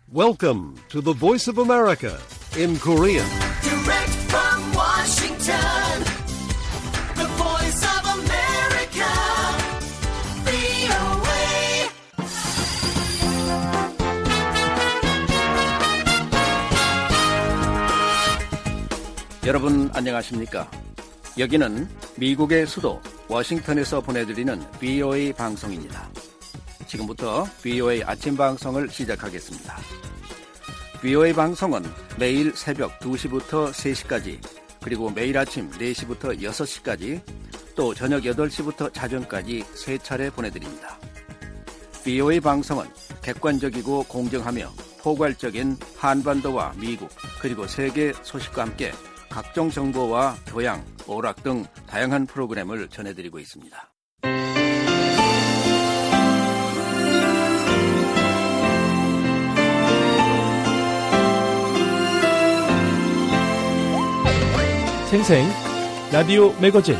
Welcome to the Voice of America in Korean. Direct from Washington, the Voice of America, VOA. 여러분 안녕하십니까? 여기는 미국의 수도 워싱턴에서 보내드리는 VOA 방송입니다. 지금부터 VOA 아침 방송을 시작하겠습니다. VOA 방송은 매일 새벽 2시부터 3시까지, 그리고 매일 아침 4시부터 6시까지, 또 저녁 8시부터 자정까지 3차례 보내드립니다. VOA 방송은 객관적이고 공정하며 포괄적인 한반도와 미국, 그리고 세계 소식과 함께 각종 정보와 교양, 오락 등 다양한 프로그램을 전해드리고 있습니다. 생생 라디오 매거진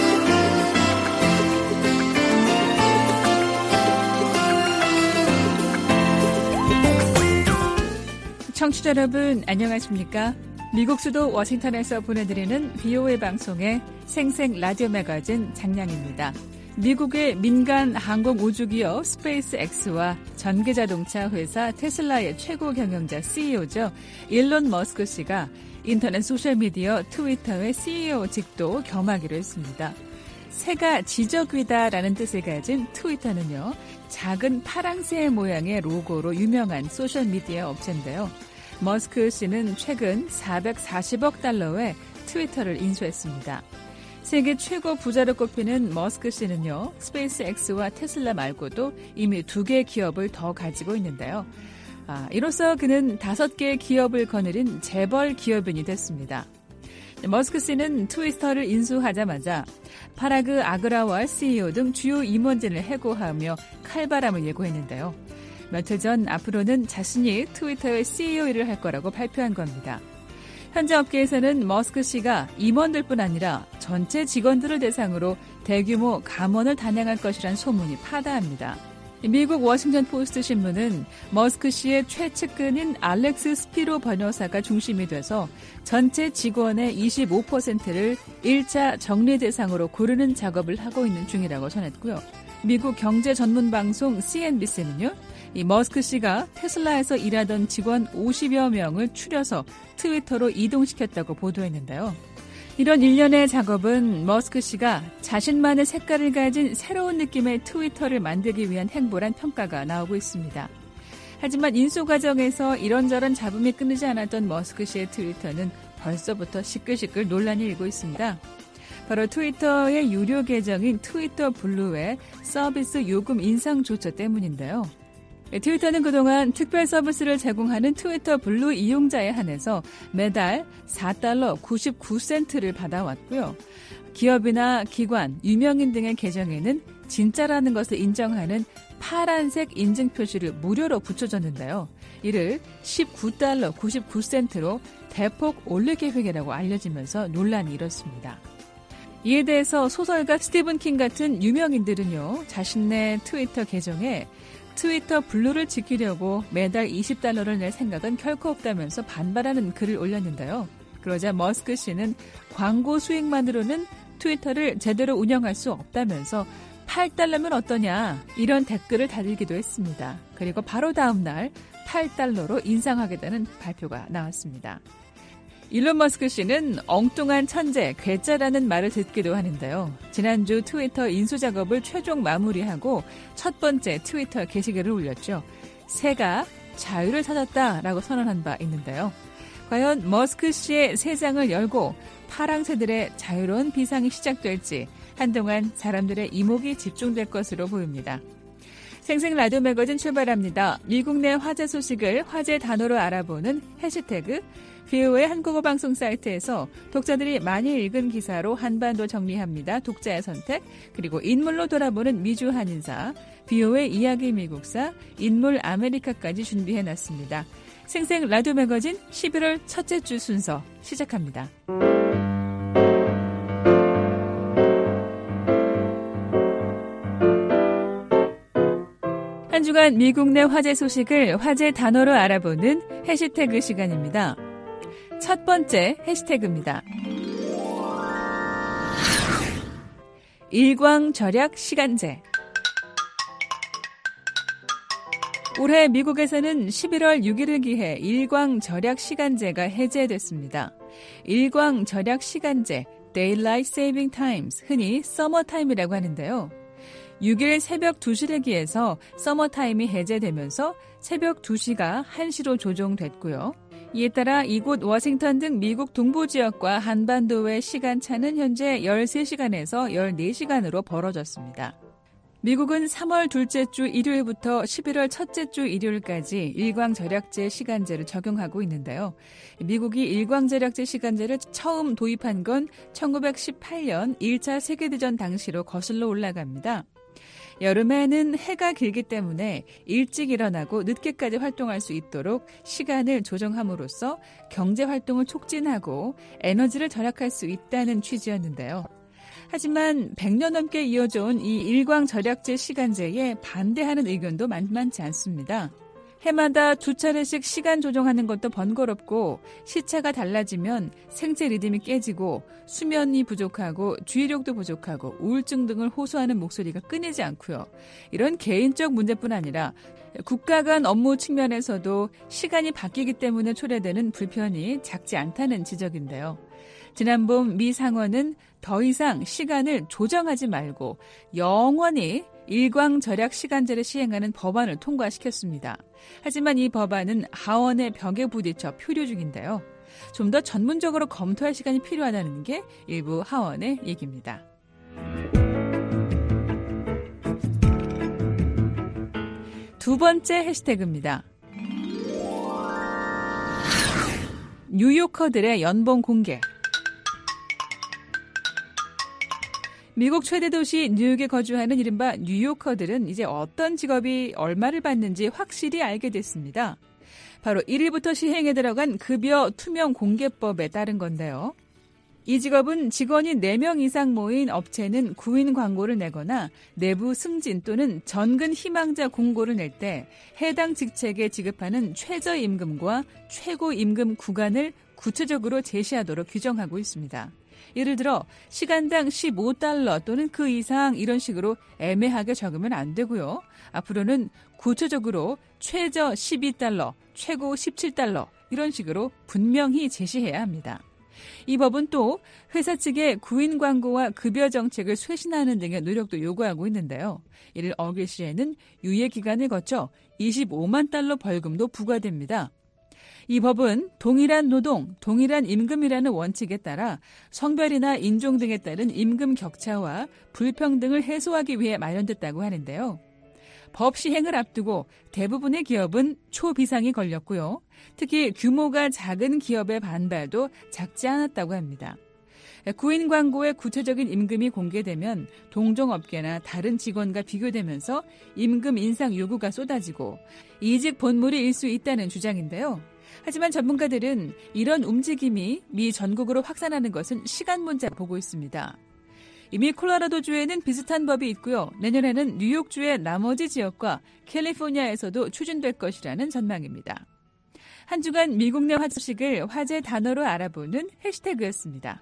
청취자 여러분 안녕하십니까? 미국 수도 워싱턴에서 보내드리는 VOA 방송의 생생 라디오 매거진 장량입니다. 미국의 민간 항공 우주기업 스페이스X와 전기자동차 회사 테슬라의 최고 경영자 CEO죠. 일론 머스크 씨가 인터넷 소셜미디어 트위터의 CEO직도 겸하기로 했습니다. 새가 지저귀다라는 뜻을 가진 트위터는요, 작은 파랑새 모양의 로고로 유명한 소셜미디어 업체인데요. 머스크 씨는 최근 440억 달러의 트위터를 인수했습니다. 세계 최고 부자로 꼽히는 머스크 씨는요, 스페이스X와 테슬라 말고도 이미 2개의 기업을 더 가지고 있는데요. 이로써 그는 5개의 기업을 거느린 재벌 기업인이 됐습니다. 머스크 씨는 트위터를 인수하자마자 파라그 아그라왈 CEO 등 주요 임원진을 해고하며 칼바람을 예고했는데요. 며칠 전 앞으로는 자신이 트위터의 CEO 일을 할 거라고 발표한 겁니다. 현재 업계에서는 머스크 씨가 임원들뿐 아니라 전체 직원들을 대상으로 대규모 감원을 단행할 것이란 소문이 파다합니다. 미국 워싱턴 포스트 신문은 머스크 씨의 최측근인 알렉스 스피로 변호사가 중심이 돼서 전체 직원의 25%를 1차 정리 대상으로 고르는 작업을 하고 있는 중이라고 전했고요. 미국 경제 전문 방송 CNBC는요, 이 머스크 씨가 테슬라에서 일하던 직원 50여 명을 추려서 트위터로 이동시켰다고 보도했는데요. 이런 일련의 작업은 머스크 씨가 자신만의 색깔을 가진 새로운 느낌의 트위터를 만들기 위한 행보란 평가가 나오고 있습니다. 하지만 인수 과정에서 이런저런 잡음이 끊이지 않았던 머스크 씨의 트위터는 벌써부터 시끌시끌 논란이 일고 있습니다. 바로 트위터의 유료 계정인 트위터 블루의 서비스 요금 인상 조처 때문인데요. 트위터는 그동안 특별 서비스를 제공하는 트위터 블루 이용자에 한해서 매달 $4 99센트를 받아왔고요. 기업이나 기관, 유명인 등의 계정에는 진짜라는 것을 인정하는 파란색 인증 표시를 무료로 붙여줬는데요. 이를 $19 99센트로 대폭 올릴 계획이라고 알려지면서 논란이 일었습니다. 이에 대해서 소설가 스티븐 킹 같은 유명인들은요, 자신의 트위터 계정에 트위터 블루를 지키려고 매달 $20를 낼 생각은 결코 없다면서 반발하는 글을 올렸는데요. 그러자 머스크 씨는 광고 수익만으로는 트위터를 제대로 운영할 수 없다면서 $8면 어떠냐, 이런 댓글을 달리기도 했습니다. 그리고 바로 다음 날 $8로 인상하겠다는 발표가 나왔습니다. 일론 머스크 씨는 엉뚱한 천재, 괴짜라는 말을 듣기도 하는데요. 지난주 트위터 인수 작업을 최종 마무리하고 첫 번째 트위터 게시글을 올렸죠. 새가 자유를 찾았다라고 선언한 바 있는데요. 과연 머스크 씨의 새 장을 열고 파랑새들의 자유로운 비상이 시작될지 한동안 사람들의 이목이 집중될 것으로 보입니다. 생생 라디오 매거진 출발합니다. 미국 내 화제 소식을 화제 단어로 알아보는 해시태그 VOA 한국어 방송 사이트에서 독자들이 많이 읽은 기사로 한반도 정리합니다. 독자의 선택, 그리고 인물로 돌아보는 미주 한인사, VOA 이야기 미국사, 인물 아메리카까지 준비해놨습니다. 생생 라디오 매거진 11월 첫째 주 순서 시작합니다. 한 주간 미국 내 화제 소식을 화제 단어로 알아보는 해시태그 시간입니다. 첫 번째 해시태그입니다. 일광절약 시간제. 올해 미국에서는 11월 6일을 기해 일광절약 시간제가 해제됐습니다. 일광절약 시간제, Daylight Saving Times, 흔히 서머타임이라고 하는데요. 6일 새벽 2시를 기해서 서머타임이 해제되면서 새벽 2시가 1시로 조정됐고요. 이에 따라 이곳 워싱턴 등 미국 동부 지역과 한반도의 시간차는 현재 13시간에서 14시간으로 벌어졌습니다. 미국은 3월 둘째 주 일요일부터 11월 첫째 주 일요일까지 일광절약제 시간제를 적용하고 있는데요. 미국이 일광절약제 시간제를 처음 도입한 건 1918년 1차 세계대전 당시로 거슬러 올라갑니다. 여름에는 해가 길기 때문에 일찍 일어나고 늦게까지 활동할 수 있도록 시간을 조정함으로써 경제활동을 촉진하고 에너지를 절약할 수 있다는 취지였는데요. 하지만 100년 넘게 이어져온 이 일광절약제 시간제에 반대하는 의견도 만만치 않습니다. 해마다 2차례씩 시간 조정하는 것도 번거롭고 시차가 달라지면 생체 리듬이 깨지고 수면이 부족하고 주의력도 부족하고 우울증 등을 호소하는 목소리가 끊이지 않고요. 이런 개인적 문제뿐 아니라 국가 간 업무 측면에서도 시간이 바뀌기 때문에 초래되는 불편이 작지 않다는 지적인데요. 지난 봄 미 상원은 더 이상 시간을 조정하지 말고 영원히 일광절약 시간제를 시행하는 법안을 통과시켰습니다. 하지만 이 법안은 하원의 벽에 부딪혀 표류 중인데요. 좀 더 전문적으로 검토할 시간이 필요하다는 게 일부 하원의 얘기입니다. 두 번째 해시태그입니다. 뉴요커들의 연봉 공개. 미국 최대 도시 뉴욕에 거주하는 이른바 뉴요커들은 이제 어떤 직업이 얼마를 받는지 확실히 알게 됐습니다. 바로 1일부터 시행에 들어간 급여 투명 공개법에 따른 건데요. 이 직업은 직원이 4명 이상 모인 업체는 구인 광고를 내거나 내부 승진 또는 전근 희망자 공고를 낼 때 해당 직책에 지급하는 최저임금과 최고임금 구간을 구체적으로 제시하도록 규정하고 있습니다. 예를 들어 시간당 $15 또는 그 이상 이런 식으로 애매하게 적으면 안 되고요. 앞으로는 구체적으로 최저 $12, 최고 $17 이런 식으로 분명히 제시해야 합니다. 이 법은 또 회사 측의 구인 광고와 급여 정책을 쇄신하는 등의 노력도 요구하고 있는데요. 이를 어길 시에는 유예 기간을 거쳐 $25만 벌금도 부과됩니다. 이 법은 동일한 노동, 동일한 임금이라는 원칙에 따라 성별이나 인종 등에 따른 임금 격차와 불평등을 해소하기 위해 마련됐다고 하는데요. 법 시행을 앞두고 대부분의 기업은 초비상이 걸렸고요. 특히 규모가 작은 기업의 반발도 작지 않았다고 합니다. 구인 광고의 구체적인 임금이 공개되면 동종업계나 다른 직원과 비교되면서 임금 인상 요구가 쏟아지고 이직 본물이 일 수 있다는 주장인데요. 하지만 전문가들은 이런 움직임이 미 전국으로 확산하는 것은 시간 문제라고 보고 있습니다. 이미 콜로라도주에는 비슷한 법이 있고요. 내년에는 뉴욕주의 나머지 지역과 캘리포니아에서도 추진될 것이라는 전망입니다. 한 주간 미국 내 화제 소식을 화제 단어로 알아보는 해시태그였습니다.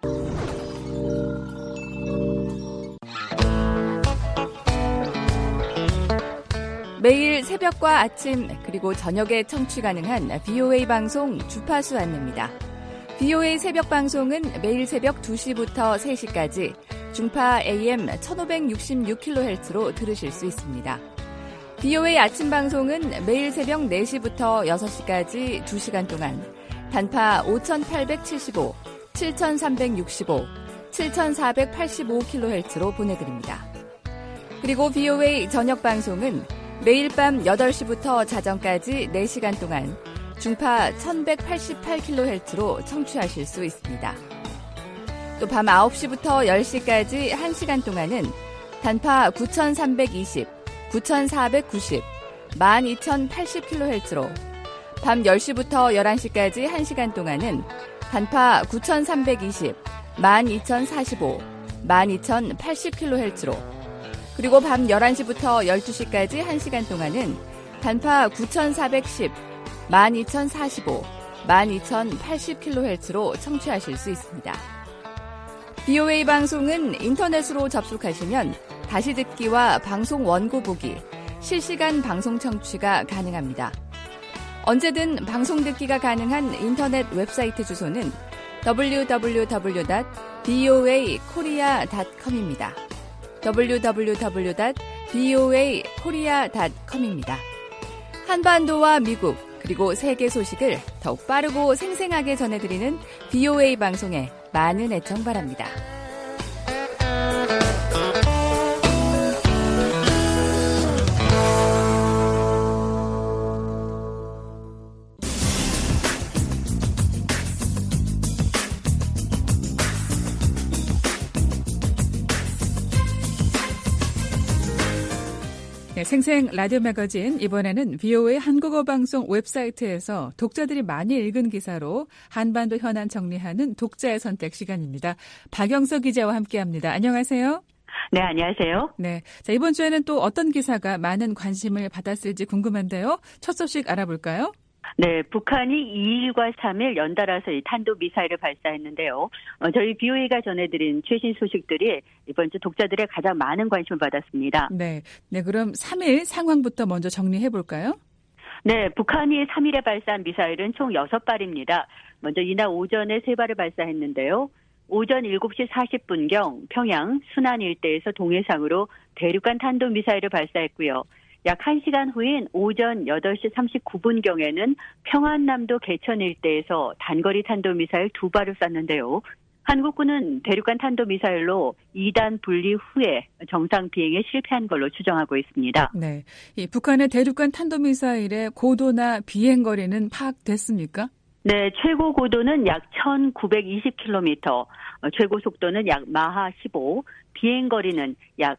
매일 새벽과 아침 그리고 저녁에 청취 가능한 VOA 방송 주파수 안내입니다. VOA 새벽 방송은 매일 새벽 2시부터 3시까지 중파 AM 1566kHz로 들으실 수 있습니다. VOA 아침 방송은 매일 새벽 4시부터 6시까지 2시간 동안 단파 5875, 7365, 7485kHz로 보내드립니다. 그리고 VOA 저녁 방송은 매일 밤 8시부터 자정까지 4시간 동안 중파 1188kHz로 청취하실 수 있습니다. 또 밤 9시부터 10시까지 1시간 동안은 단파 9320, 9490, 12080kHz로 밤 10시부터 11시까지 1시간 동안은 단파 9320, 12045, 12080kHz로 그리고 밤 11시부터 12시까지 1시간 동안은 단파 9410, 12045, 12080kHz로 청취하실 수 있습니다. BOA 방송은 인터넷으로 접속하시면 다시 듣기와 방송 원고 보기, 실시간 방송 청취가 가능합니다. 언제든 방송 듣기가 가능한 인터넷 웹사이트 주소는 www.voakorea.com입니다. www.voakorea.com입니다. 한반도와 미국 그리고 세계 소식을 더욱 빠르고 생생하게 전해드리는 BOA 방송에 많은 애청 바랍니다. 네, 생생 라디오 매거진, 이번에는 BOA 한국어 방송 웹사이트에서 독자들이 많이 읽은 기사로 한반도 현안 정리하는 독자의 선택 시간입니다. 박영서 기자와 함께합니다. 안녕하세요. 네, 안녕하세요. 네, 자, 이번 주에는 또 어떤 기사가 많은 관심을 받았을지 궁금한데요. 첫 소식 알아볼까요? 네, 북한이 2일과 3일 연달아서 이 탄도미사일을 발사했는데요. 저희 BOA가 전해드린 최신 소식들이 이번 주 독자들의 가장 많은 관심을 받았습니다. 네, 그럼 3일 상황부터 먼저 정리해볼까요? 네, 북한이 3일에 발사한 미사일은 총 6발입니다. 먼저 이날 오전에 3발을 발사했는데요. 오전 7시 40분경 평양 순안 일대에서 동해상으로 대륙간 탄도미사일을 발사했고요. 약 1시간 후인 오전 8시 39분경에는 평안남도 개천 일대에서 단거리 탄도미사일 2발을 쐈는데요. 한국군은 대륙간 탄도미사일로 2단 분리 후에 정상 비행에 실패한 걸로 추정하고 있습니다. 네, 이 북한의 대륙간 탄도미사일의 고도나 비행거리는 파악됐습니까? 네, 최고 고도는 약 1920km, 최고 속도는 약 마하 15, 비행거리는 약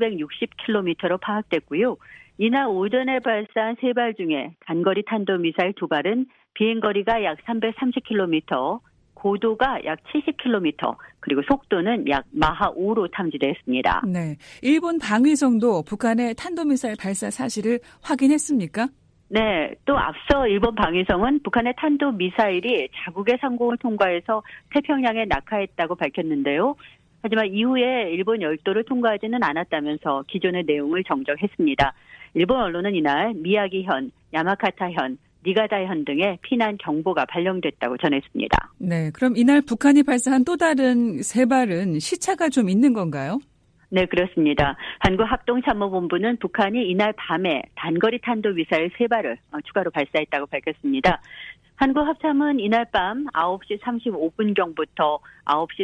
760km로 파악됐고요. 이날 오전에 발사한 3발 중에 단거리 탄도미사일 2발은 비행거리가 약 330km, 고도가 약 70km, 그리고 속도는 약 마하 5로 탐지됐습니다. 네, 일본 방위성도 북한의 탄도미사일 발사 사실을 확인했습니까? 네, 또 앞서 일본 방위성은 북한의 탄도미사일이 자국의 상공을 통과해서 태평양에 낙하했다고 밝혔는데요. 하지만 이후에 일본 열도를 통과하지는 않았다면서 기존의 내용을 정정했습니다. 일본 언론은 이날 미야기현, 야마카타현, 니가다현 등의 피난 경보가 발령됐다고 전했습니다. 네, 그럼 이날 북한이 발사한 또 다른 3발은 시차가 좀 있는 건가요? 네, 그렇습니다. 한국합동참모본부는 북한이 이날 밤에 단거리 탄도미사일 3발을 추가로 발사했다고 밝혔습니다. 한국합참은 이날 밤 9시 35분경부터 9시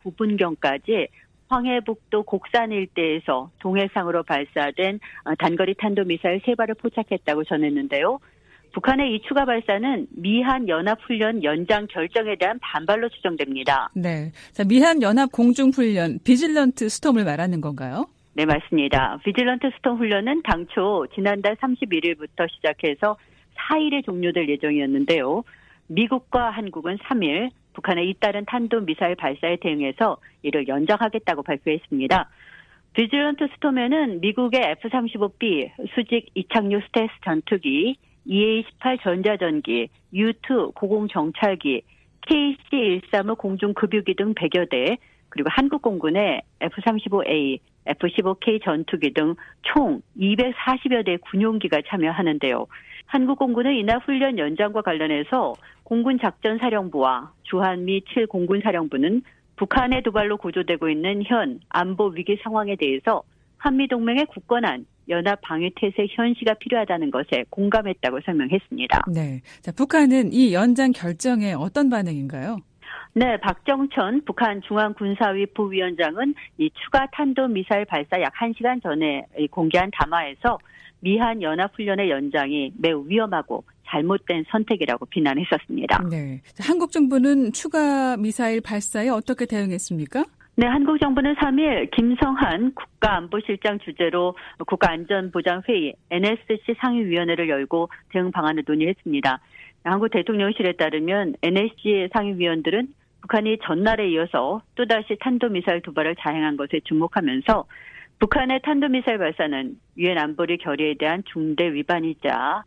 49분경까지 황해북도 곡산 일대에서 동해상으로 발사된 단거리 탄도미사일 3발을 포착했다고 전했는데요. 북한의 이 추가 발사는 미한 연합훈련 연장 결정에 대한 반발로 추정됩니다. 네, 자, 미한 연합 공중훈련 비질런트 스톰을 말하는 건가요? 네, 맞습니다. 비질런트 스톰 훈련은 당초 지난달 31일부터 시작해서 4일에 종료될 예정이었는데요. 미국과 한국은 3일 북한의 잇따른 탄도미사일 발사에 대응해서 이를 연장하겠다고 발표했습니다. 비질런트 스톰에는 미국의 F-35B 수직 이착륙 스텔스 전투기, EA-18 전자전기, U-2 고공정찰기, KC-135 공중급유기 등 100여 대, 그리고 한국 공군의 F-35A, F-15K 전투기 등 총 240여 대의 군용기가 참여하는데요. 한국 공군은 이날 훈련 연장과 관련해서 공군작전사령부와 주한미 7공군사령부는 북한의 도발로 고조되고 있는 현 안보 위기 상황에 대해서 한미동맹의 굳건한 연합 방위태세 현시가 필요하다는 것에 공감했다고 설명했습니다. 네, 자, 북한은 이 연장 결정에 어떤 반응인가요? 네, 박정천 북한 중앙군사위 부위원장은 이 추가 탄도미사일 발사 약 1시간 전에 공개한 담화에서 미한 연합훈련의 연장이 매우 위험하고 잘못된 선택이라고 비난했었습니다. 네, 한국 정부는 추가 미사일 발사에 어떻게 대응했습니까? 네, 한국 정부는 3일 김성한 국가안보실장 주재로 국가안전보장회의 NSC 상임위원회를 열고 대응 방안을 논의했습니다. 한국 대통령실에 따르면 NSC 상임위원들은 북한이 전날에 이어서 또다시 탄도미사일 2발을 자행한 것에 주목하면서 북한의 탄도미사일 발사는 유엔 안보리 결의에 대한 중대 위반이자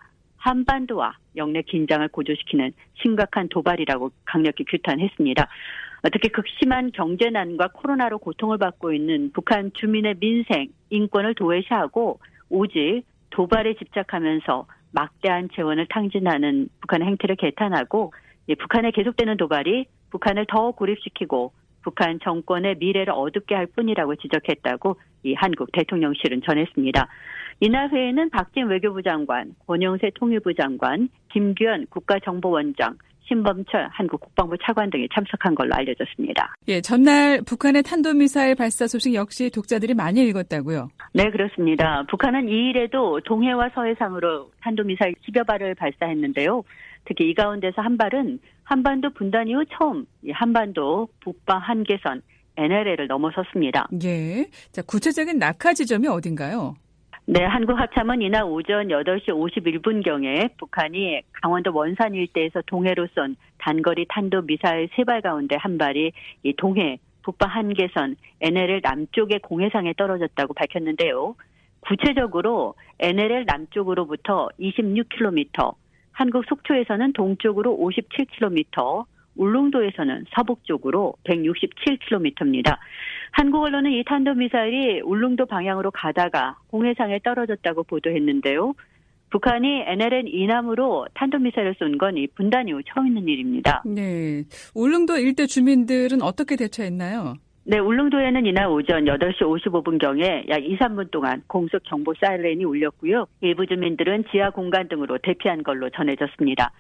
한반도와 영내 긴장을 고조시키는 심각한 도발이라고 강력히 규탄했습니다. 특히 극심한 경제난과 코로나로 고통을 받고 있는 북한 주민의 민생, 인권을 도외시하고 오직 도발에 집착하면서 막대한 재원을 탕진하는 북한의 행태를 개탄하고 북한의 계속되는 도발이 북한을 더 고립시키고 북한 정권의 미래를 어둡게 할 뿐이라고 지적했다고 이 한국 대통령실은 전했습니다. 이날 회의는 박진 외교부 장관, 권영세 통일부 장관, 김규현 국가정보원장, 신범철 한국 국방부 차관 등이 참석한 걸로 알려졌습니다. 예, 전날 북한의 탄도미사일 발사 소식 역시 독자들이 많이 읽었다고요? 네, 그렇습니다. 북한은 2일에도 동해와 서해상으로 탄도미사일 10여 발을 발사했는데요. 특히 이 가운데서 한 발은 한반도 분단 이후 처음 한반도 북방 한계선 NLL을 넘어섰습니다. 예. 자, 구체적인 낙하 지점이 어딘가요? 네, 한국합참은 이날 오전 8시 51분경에 북한이 강원도 원산 일대에서 동해로 쏜 단거리 탄도미사일 3발 가운데 한 발이 이 동해 북방 한계선 NLL 남쪽의 공해상에 떨어졌다고 밝혔는데요. 구체적으로 NLL 남쪽으로부터 26km, 한국 속초에서는 동쪽으로 57km, 울릉도에서는 서북쪽으로 167km입니다. 한국 언론은 이 탄도미사일이 울릉도 방향으로 가다가 공해상에 떨어졌다고 보도했는데요. 북한이 NLL 이남으로 탄도미사일을 쏜 건 이 분단 이후 처음 있는 일입니다. 네, 울릉도 일대 주민들은 어떻게 대처했나요? 네, 울릉도에는 이날 오전 8시 55분경에 약 2, 3분 동안 공습 경보 사이렌이 울렸고요. 일부 주민들은 지하 공간 등으로 대피한 걸로 전해졌습니다.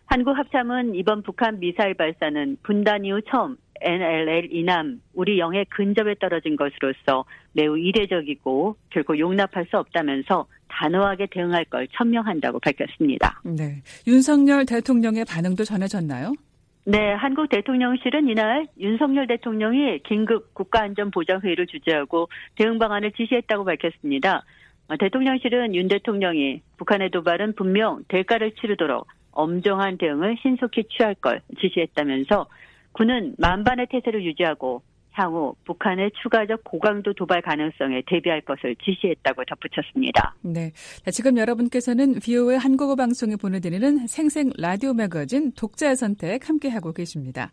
한국합참은 이번 북한 미사일 발사는 분단 이후 처음 NLL 이남 우리 영해 근접에 떨어진 것으로서 매우 이례적이고 결코 용납할 수 없다면서 단호하게 대응할 걸 천명한다고 밝혔습니다. 네, 윤석열 대통령의 반응도 전해졌나요? 네, 한국 대통령실은 이날 윤석열 대통령이 긴급 국가안전보장회의를 주재하고 대응 방안을 지시했다고 밝혔습니다. 대통령실은 윤 대통령이 북한의 도발은 분명 대가를 치르도록 엄정한 대응을 신속히 취할 걸 지시했다면서 군은 만반의 태세를 유지하고 향후 북한의 추가적 고강도 도발 가능성에 대비할 것을 지시했다고 덧붙였습니다. 네, 지금 여러분께서는 VOA 한국어 방송에 보내드리는 생생 라디오 매거진 독자의 선택 함께하고 계십니다.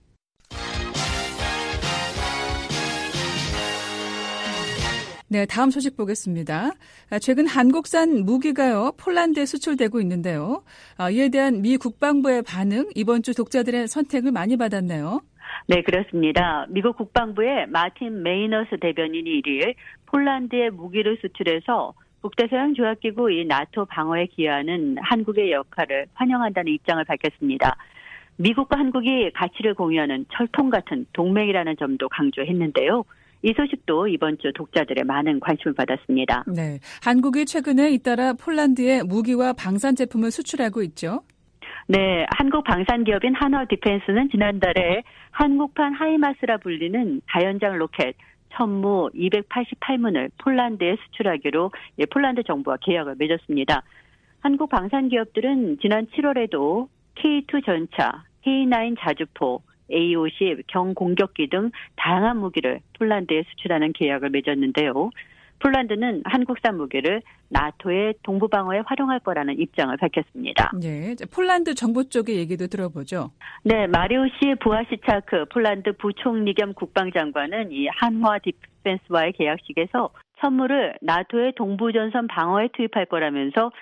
네, 다음 소식 보겠습니다. 최근 한국산 무기가요, 폴란드에 수출되고 있는데요. 이에 대한 미 국방부의 반응, 이번 주 독자들의 선택을 많이 받았네요. 네, 그렇습니다. 미국 국방부의 마틴 메이너스 대변인이 1일 폴란드에 무기를 수출해서 북대서양 조약기구 이 나토 방어에 기여하는 한국의 역할을 환영한다는 입장을 밝혔습니다. 미국과 한국이 가치를 공유하는 철통 같은 동맹이라는 점도 강조했는데요. 이 소식도 이번 주 독자들의 많은 관심을 받았습니다. 네, 한국이 최근에 잇따라 폴란드에 무기와 방산 제품을 수출하고 있죠. 네, 한국 방산기업인 한화 디펜스는 지난달에 한국판 하이마스라 불리는 다연장 로켓 천무 288문을 폴란드에 수출하기로 폴란드 정부와 계약을 맺었습니다. 한국 방산기업들은 지난 7월에도 K2 전차, K9 자주포, A50 경공격기 등 다양한 무기를 폴란드에 수출하는 계약을 맺었는데요. 폴란드는 한국산 무기를 나토의 동부방어에 활용할 거라는 입장을 밝혔습니다. 네, 폴란드 정부 쪽의 얘기도 들어보죠. 네, 마리우시 부하시차크 폴란드 부총리 겸 국방장관은 이 한화 디펜스와의 계약식에서 천무를 나토의 동부전선 방어에 투입할 거라면서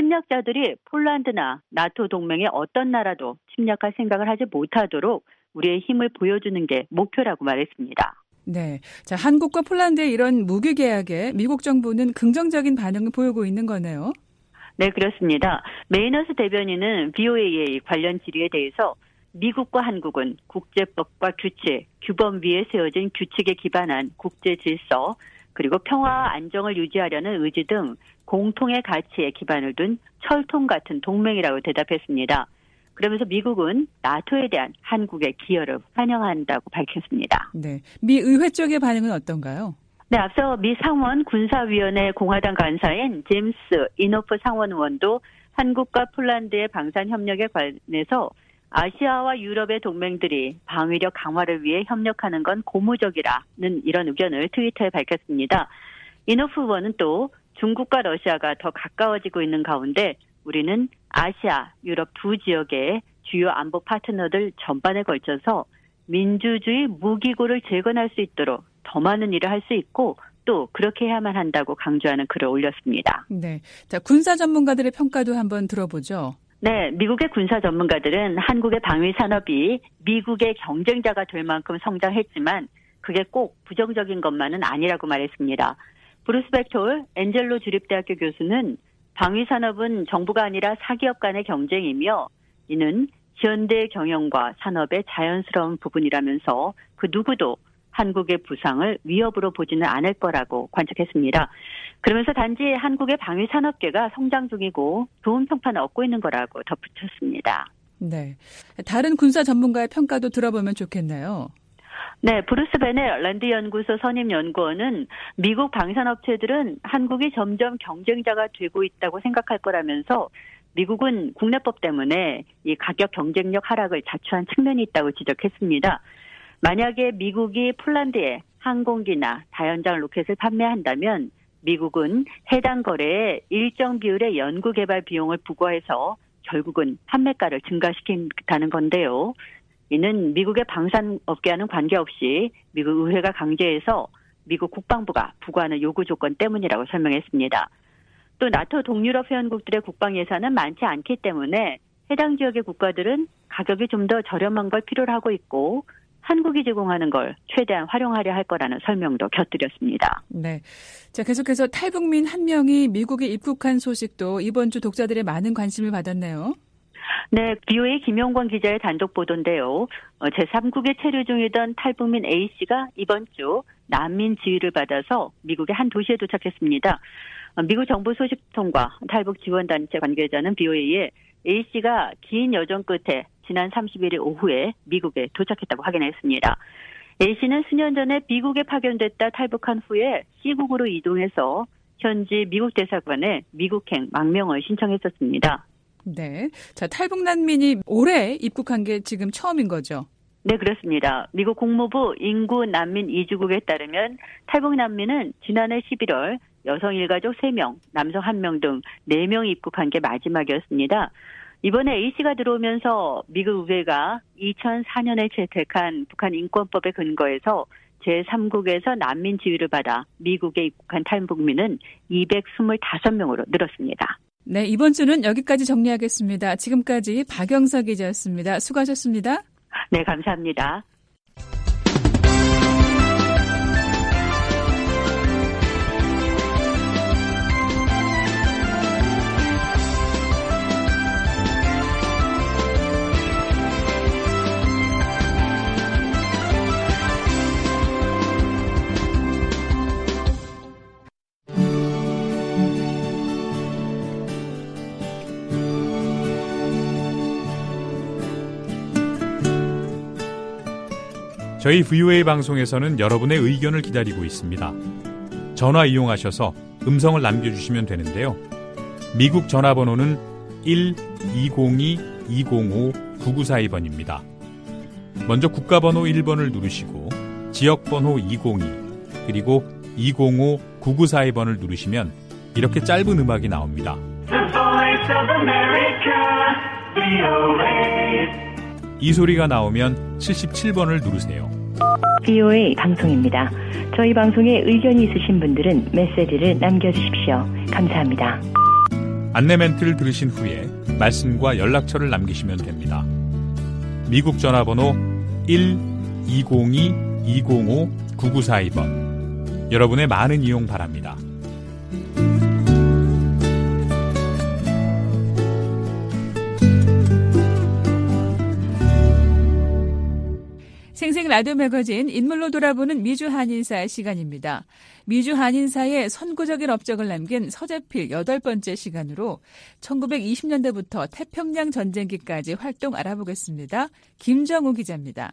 침략자들이 폴란드나 나토 동맹의 어떤 나라도 침략할 생각을 하지 못하도록 우리의 힘을 보여주는 게 목표라고 말했습니다. 네, 자, 한국과 폴란드의 이런 무기 계약에 미국 정부는 긍정적인 반응을 보이고 있는 거네요. 네, 그렇습니다. 메이너스 대변인은 VOA의 관련 질의에 대해서 미국과 한국은 국제법과 규칙, 규범 위에 세워진 규칙에 기반한 국제 질서, 그리고 평화와 안정을 유지하려는 의지 등 공통의 가치에 기반을 둔 철통 같은 동맹이라고 대답했습니다. 그러면서 미국은 나토에 대한 한국의 기여를 환영한다고 밝혔습니다. 네, 미 의회 쪽의 반응은 어떤가요? 네, 앞서 미 상원 군사위원회 공화당 간사인 제임스 이노프 상원 의원도 한국과 폴란드의 방산 협력에 관해서 아시아와 유럽의 동맹들이 방위력 강화를 위해 협력하는 건 고무적이라는 이런 의견을 트위터에 밝혔습니다. 이너프 의원은 또 중국과 러시아가 더 가까워지고 있는 가운데 우리는 아시아, 유럽 두 지역의 주요 안보 파트너들 전반에 걸쳐서 민주주의 무기고를 재건할 수 있도록 더 많은 일을 할 수 있고 또 그렇게 해야만 한다고 강조하는 글을 올렸습니다. 네. 자, 군사 전문가들의 평가도 한번 들어보죠. 네, 미국의 군사 전문가들은 한국의 방위 산업이 미국의 경쟁자가 될 만큼 성장했지만 그게 꼭 부정적인 것만은 아니라고 말했습니다. 브루스 백톨 엔젤로 주립대학교 교수는 방위 산업은 정부가 아니라 사기업 간의 경쟁이며 이는 현대 경영과 산업의 자연스러운 부분이라면서 그 누구도 한국의 부상을 위협으로 보지는 않을 거라고 관측했습니다. 그러면서 단지 한국의 방위 산업계가 성장 중이고 좋은 평판을 얻고 있는 거라고 덧붙였습니다. 네. 다른 군사 전문가의 평가도 들어보면 좋겠네요. 네, 브루스 베넷 랜드 연구소 선임 연구원은 미국 방산업체들은 한국이 점점 경쟁자가 되고 있다고 생각할 거라면서 미국은 국내법 때문에 이 가격 경쟁력 하락을 자초한 측면이 있다고 지적했습니다. 만약에 미국이 폴란드에 항공기나 다연장 로켓을 판매한다면 미국은 해당 거래에 일정 비율의 연구개발 비용을 부과해서 결국은 판매가를 증가시킨다는 건데요. 이는 미국의 방산업계와는 관계없이 미국 의회가 강제해서 미국 국방부가 부과하는 요구 조건 때문이라고 설명했습니다. 또 나토 동유럽 회원국들의 국방 예산은 많지 않기 때문에 해당 지역의 국가들은 가격이 좀 더 저렴한 걸 필요로 하고 있고 한국이 제공하는 걸 최대한 활용하려 할 거라는 설명도 곁들였습니다. 네. 자, 계속해서 탈북민 한 명이 미국에 입국한 소식도 이번 주 독자들의 많은 관심을 받았네요. 네, BOA 김용권 기자의 단독 보도인데요. 제3국에 체류 중이던 탈북민 A씨가 이번 주 난민 지위를 받아서 미국의 한 도시에 도착했습니다. 미국 정부 소식통과 탈북 지원단체 관계자는 BOA에 A씨가 긴 여정 끝에 지난 31일 오후에 미국에 도착했다고 확인했습니다. A씨는 수년 전에 미국에 파견됐다 탈북한 후에 C국으로 이동해서 현지 미국 대사관에 미국행 망명을 신청했었습니다. 네. 자, 탈북 난민이 올해 입국한 게 지금 처음인 거죠? 네, 그렇습니다. 미국 국무부 인구 난민 이주국에 따르면 탈북 난민은 지난해 11월 여성 일가족 3명, 남성 1명 등 4명이 입국한 게 마지막이었습니다. 이번에 A씨가 들어오면서 미국 의회가 2004년에 채택한 북한 인권법에 근거해서 제3국에서 난민 지위를 받아 미국에 입국한 탈북민은 225명으로 늘었습니다. 네, 이번 주는 여기까지 정리하겠습니다. 지금까지 박영석 기자였습니다. 수고하셨습니다. 네, 감사합니다. 저희 VOA 방송에서는 여러분의 의견을 기다리고 있습니다. 전화 이용하셔서 음성을 남겨주시면 되는데요. 미국 전화번호는 1-202-205-9942번입니다. 먼저 국가번호 1번을 누르시고 지역번호 202 그리고 205-9942번을 누르시면 이렇게 짧은 음악이 나옵니다. 이 소리가 나오면 77번을 누르세요. VOA 방송입니다. 저희 방송에 의견이 있으신 분들은 메시지를 남겨주십시오. 감사합니다. 안내 멘트를 들으신 후에 말씀과 연락처를 남기시면 됩니다. 미국 전화번호 1-202-205-9942번. 여러분의 많은 이용 바랍니다. 생생 라디오 매거진 인물로 돌아보는 미주 한인사 시간입니다. 미주 한인사의 선구적인 업적을 남긴 서재필 8번째 시간으로 1920년대부터 태평양 전쟁기까지 활동 알아보겠습니다. 김정우 기자입니다.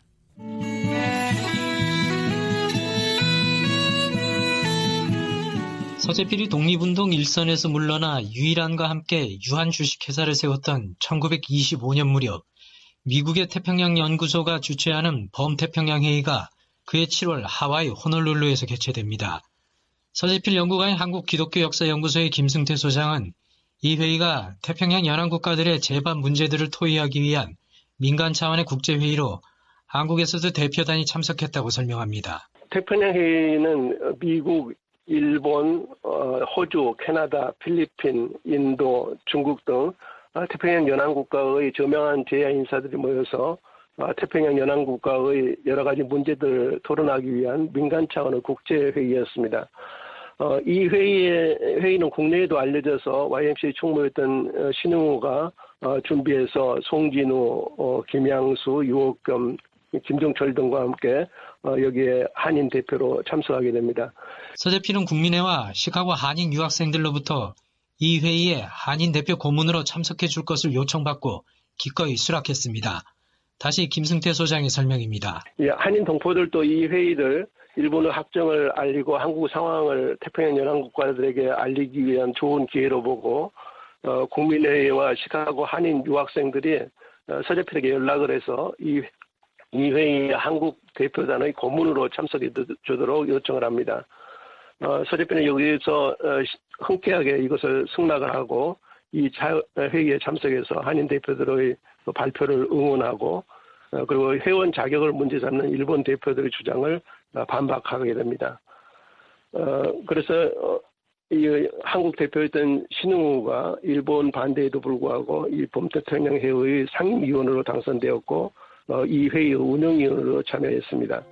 서재필이 독립운동 일선에서 물러나 유일한과 함께 유한 주식회사를 세웠던 1925년 무렵 미국의 태평양 연구소가 주최하는 범태평양 회의가 그해 7월 하와이 호놀룰루에서 개최됩니다. 서재필 연구가인 한국기독교역사연구소의 김승태 소장은 이 회의가 태평양 연안국가들의 재반 문제들을 토의하기 위한 민간 차원의 국제회의로 한국에서도 대표단이 참석했다고 설명합니다. 태평양 회의는 미국, 일본, 호주, 캐나다, 필리핀, 인도, 중국 등 태평양 연안국가의 저명한 제야 인사들이 모여서 태평양 연안국가의 여러 가지 문제들을 토론하기 위한 민간 차원의 국제회의였습니다. 이 회의는 국내에도 알려져서 YMCA 총무였던 신흥호가 준비해서 송진우, 김양수, 유옥겸, 김종철 등과 함께 여기에 한인 대표로 참석하게 됩니다. 서재필은 국민회와 시카고 한인 유학생들로부터 이 회의에 한인 대표 고문으로 참석해 줄 것을 요청받고 기꺼이 수락했습니다. 다시 김승태 소장의 설명입니다. 예, 한인 동포들도 이 회의를 일본의 확정을 알리고 한국 상황을 태평양 연안국가들에게 알리기 위한 좋은 기회로 보고 국민회의와 시카고 한인 유학생들이 서재필에게 연락을 해서 이 회의에 한국 대표단의 고문으로 참석해 주도록 요청을 합니다. 서재필은 여기서 흔쾌하게 이것을 승낙을 하고 이 회의에 참석해서 한인 대표들의 발표를 응원하고 그리고 회원 자격을 문제 삼는 일본 대표들의 주장을 반박하게 됩니다. 그래서 이 한국 대표였던 신흥우가 일본 반대에도 불구하고 이 범태평양 회의의 상임위원으로 당선되었고 이 회의의 운영위원으로 참여했습니다.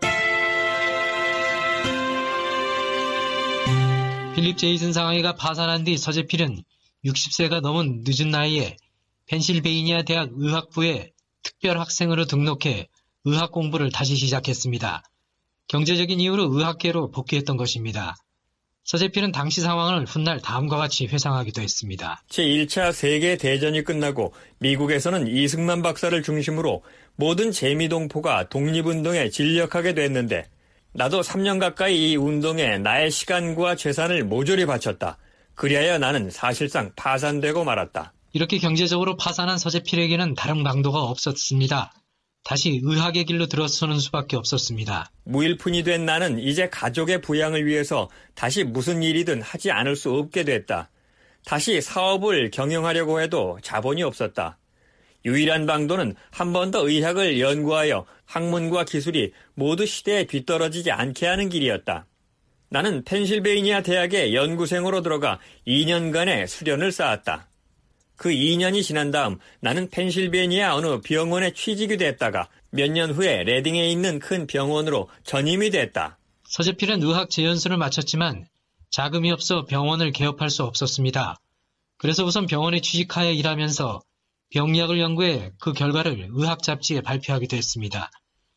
필립 제이슨 상하이가 파산한 뒤 서재필은 60세가 넘은 늦은 나이에 펜실베이니아 대학 의학부에 특별 학생으로 등록해 의학 공부를 다시 시작했습니다. 경제적인 이유로 의학계로 복귀했던 것입니다. 서재필은 당시 상황을 훗날 다음과 같이 회상하기도 했습니다. 제1차 세계대전이 끝나고 미국에서는 이승만 박사를 중심으로 모든 재미동포가 독립운동에 진력하게 됐는데 나도 3년 가까이 이 운동에 나의 시간과 재산을 모조리 바쳤다. 그리하여 나는 사실상 파산되고 말았다. 이렇게 경제적으로 파산한 서재필에게는 다른 방도가 없었습니다. 다시 의학의 길로 들어서는 수밖에 없었습니다. 무일푼이 된 나는 이제 가족의 부양을 위해서 다시 무슨 일이든 하지 않을 수 없게 됐다. 다시 사업을 경영하려고 해도 자본이 없었다. 유일한 방도는 한 번 더 의학을 연구하여 학문과 기술이 모두 시대에 뒤떨어지지 않게 하는 길이었다. 나는 펜실베이니아 대학의 연구생으로 들어가 2년간의 수련을 쌓았다. 그 2년이 지난 다음 나는 펜실베이니아 어느 병원에 취직이 됐다가 몇 년 후에 레딩에 있는 큰 병원으로 전임이 됐다. 서재필은 의학 재연수를 마쳤지만 자금이 없어 병원을 개업할 수 없었습니다. 그래서 우선 병원에 취직하여 일하면서 병리학을 연구해 그 결과를 의학 잡지에 발표하기도 했습니다.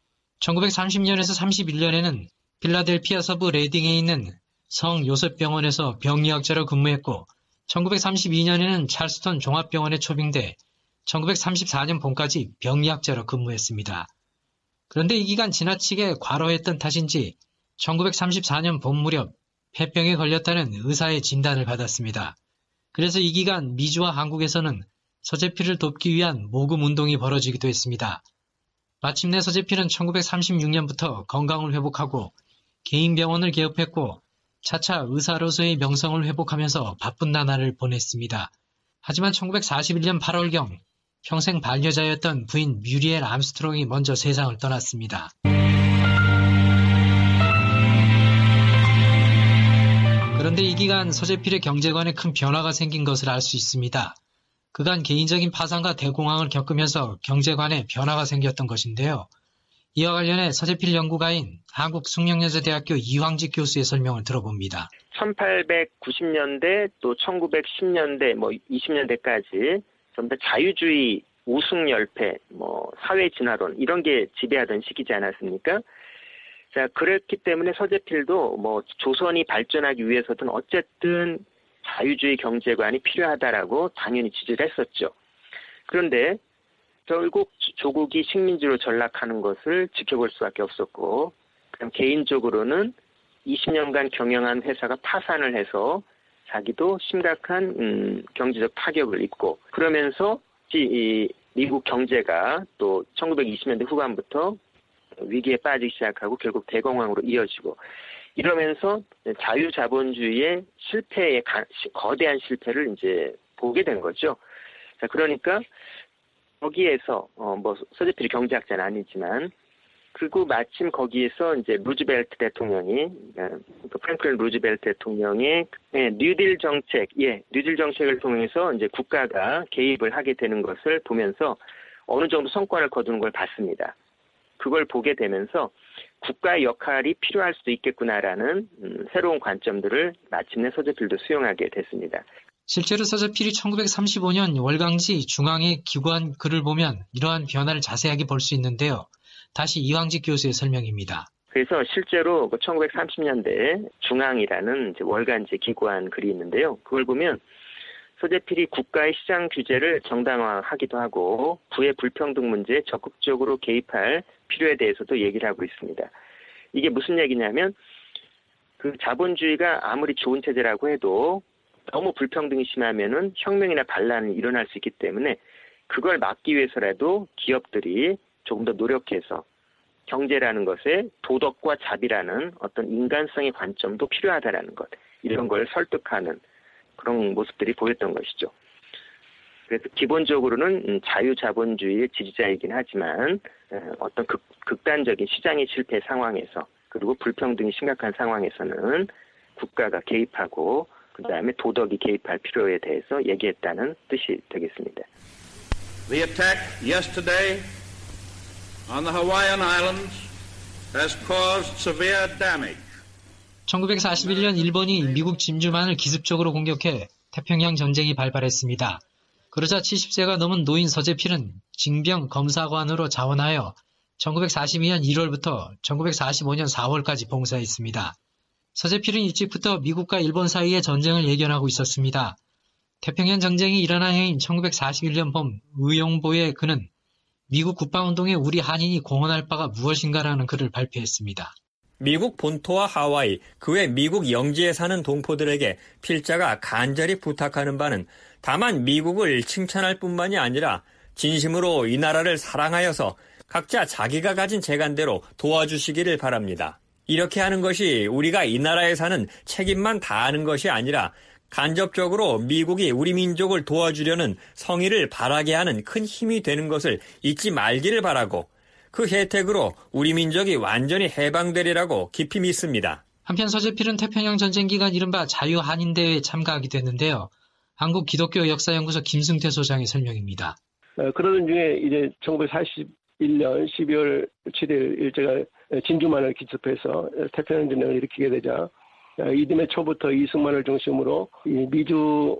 1930년에서 31년에는 필라델피아 서부 레딩에 있는 성 요셉병원에서 병리학자로 근무했고 1932년에는 찰스턴 종합병원에 초빙돼 1934년 봄까지 병리학자로 근무했습니다. 그런데 이 기간 지나치게 과로했던 탓인지 1934년 봄 무렵 폐병에 걸렸다는 의사의 진단을 받았습니다. 그래서 이 기간 미주와 한국에서는 서재필을 돕기 위한 모금 운동이 벌어지기도 했습니다. 마침내 서재필은 1936년부터 건강을 회복하고 개인 병원을 개업했고 차차 의사로서의 명성을 회복하면서 바쁜 나날을 보냈습니다. 하지만 1941년 8월경 평생 반려자였던 부인 뮤리엘 암스트롱이 먼저 세상을 떠났습니다. 그런데 이 기간 서재필의 경제관에 큰 변화가 생긴 것을 알 수 있습니다. 그간 개인적인 파산과 대공황을 겪으면서 경제관에 변화가 생겼던 것인데요. 이와 관련해 서재필 연구가인 한국숙명여자대학교 이황직 교수의 설명을 들어봅니다. 1890년대 또 1910년대 20년대까지 전부 다 자유주의 우승열패, 사회진화론 이런 게 지배하던 시기지 않았습니까? 자, 그렇기 때문에 서재필도 조선이 발전하기 위해서든 어쨌든 자유주의 경제관이 필요하다라고 당연히 지지를 했었죠. 그런데 결국 조국이 식민지로 전락하는 것을 지켜볼 수밖에 없었고, 그럼 개인적으로는 20년간 경영한 회사가 파산을 해서 자기도 심각한 경제적 타격을 입고, 그러면서 이 미국 경제가 또 1920년대 후반부터 위기에 빠지기 시작하고 결국 대공황으로 이어지고, 이러면서 자유자본주의의 실패의 거대한 실패를 이제 보게 된 거죠. 자, 그러니까 거기에서 뭐 서재필이 경제학자는 아니지만 그리고 마침 거기에서 이제 루즈벨트 대통령이 프랭클린 루즈벨트 대통령의 뉴딜 정책을 통해서 이제 국가가 개입을 하게 되는 것을 보면서 어느 정도 성과를 거두는 걸 봤습니다. 그걸 보게 되면서 국가의 역할이 필요할 수도 있겠구나라는 새로운 관점들을 마침내 서재필도 수용하게 됐습니다. 실제로 서재필이 1935년 월강지 중앙에 기고한 글을 보면 이러한 변화를 자세하게 볼 수 있는데요. 다시 이황직 교수의 설명입니다. 그래서 실제로 1930년대 중앙이라는 이제 월간지에 기고한 글이 있는데요. 그걸 보면 서재필이 국가의 시장 규제를 정당화하기도 하고 부의 불평등 문제에 적극적으로 개입할 필요에 대해서도 얘기를 하고 있습니다. 이게 무슨 얘기냐면 그 자본주의가 아무리 좋은 체제라고 해도 너무 불평등이 심하면은 혁명이나 반란이 일어날 수 있기 때문에 그걸 막기 위해서라도 기업들이 조금 더 노력해서 경제라는 것에 도덕과 자비라는 어떤 인간성의 관점도 필요하다라는 것, 이런 걸 설득하는 그런 모습들이 보였던 것이죠. 그래서 기본적으로는 자유자본주의의 지지자이긴 하지만 어떤 극단적인 시장의 실패 상황에서 그리고 불평등이 심각한 상황에서는 국가가 개입하고 그다음에 도덕이 개입할 필요에 대해서 얘기했다는 뜻이 되겠습니다. The attack yesterday on the Hawaiian Islands has caused severe damage. 1941년 일본이 미국 진주만을 기습적으로 공격해 태평양 전쟁이 발발했습니다. 그러자 70세가 넘은 노인 서재필은 징병 검사관으로 자원하여 1942년 1월부터 1945년 4월까지 봉사했습니다. 서재필은 일찍부터 미국과 일본 사이의 전쟁을 예견하고 있었습니다. 태평양 전쟁이 일어난 해인 1941년 봄 의용보에 그는 미국 국방운동에 우리 한인이 공헌할 바가 무엇인가라는 글을 발표했습니다. 미국 본토와 하와이, 그 외 미국 영지에 사는 동포들에게 필자가 간절히 부탁하는 바는 다만 미국을 칭찬할 뿐만이 아니라 진심으로 이 나라를 사랑하여서 각자 자기가 가진 재간대로 도와주시기를 바랍니다. 이렇게 하는 것이 우리가 이 나라에 사는 책임만 다하는 것이 아니라 간접적으로 미국이 우리 민족을 도와주려는 성의를 바라게 하는 큰 힘이 되는 것을 잊지 말기를 바라고 그 혜택으로 우리 민족이 완전히 해방되리라고 깊이 믿습니다. 한편 서재필은 태평양 전쟁 기간 이른바 자유한인대회에 참가하기도 했는데요. 한국기독교역사연구소 김승태 소장의 설명입니다. 그러던 중에 이제 1941년 12월 7일 일제가 진주만을 기습해서 태평양 전쟁을 일으키게 되자 이듬해 초부터 이승만을 중심으로 미주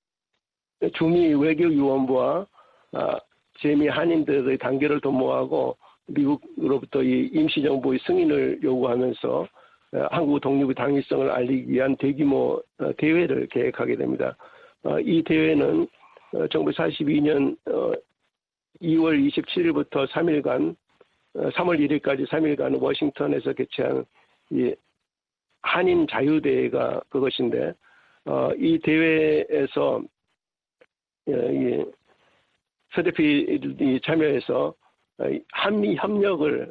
주미 외교위원부와 재미 한인들의 단결을 도모하고 미국으로부터 이 임시정부의 승인을 요구하면서 한국 독립의 당위성을 알리기 위한 대규모 대회를 계획하게 됩니다. 이 대회는 1942년 2월 27일부터 3일간 3월 1일까지 3일간 워싱턴에서 개최한 이 한인 자유대회가 그것인데 이 대회에서 이 서재필이 참여해서 한미 협력을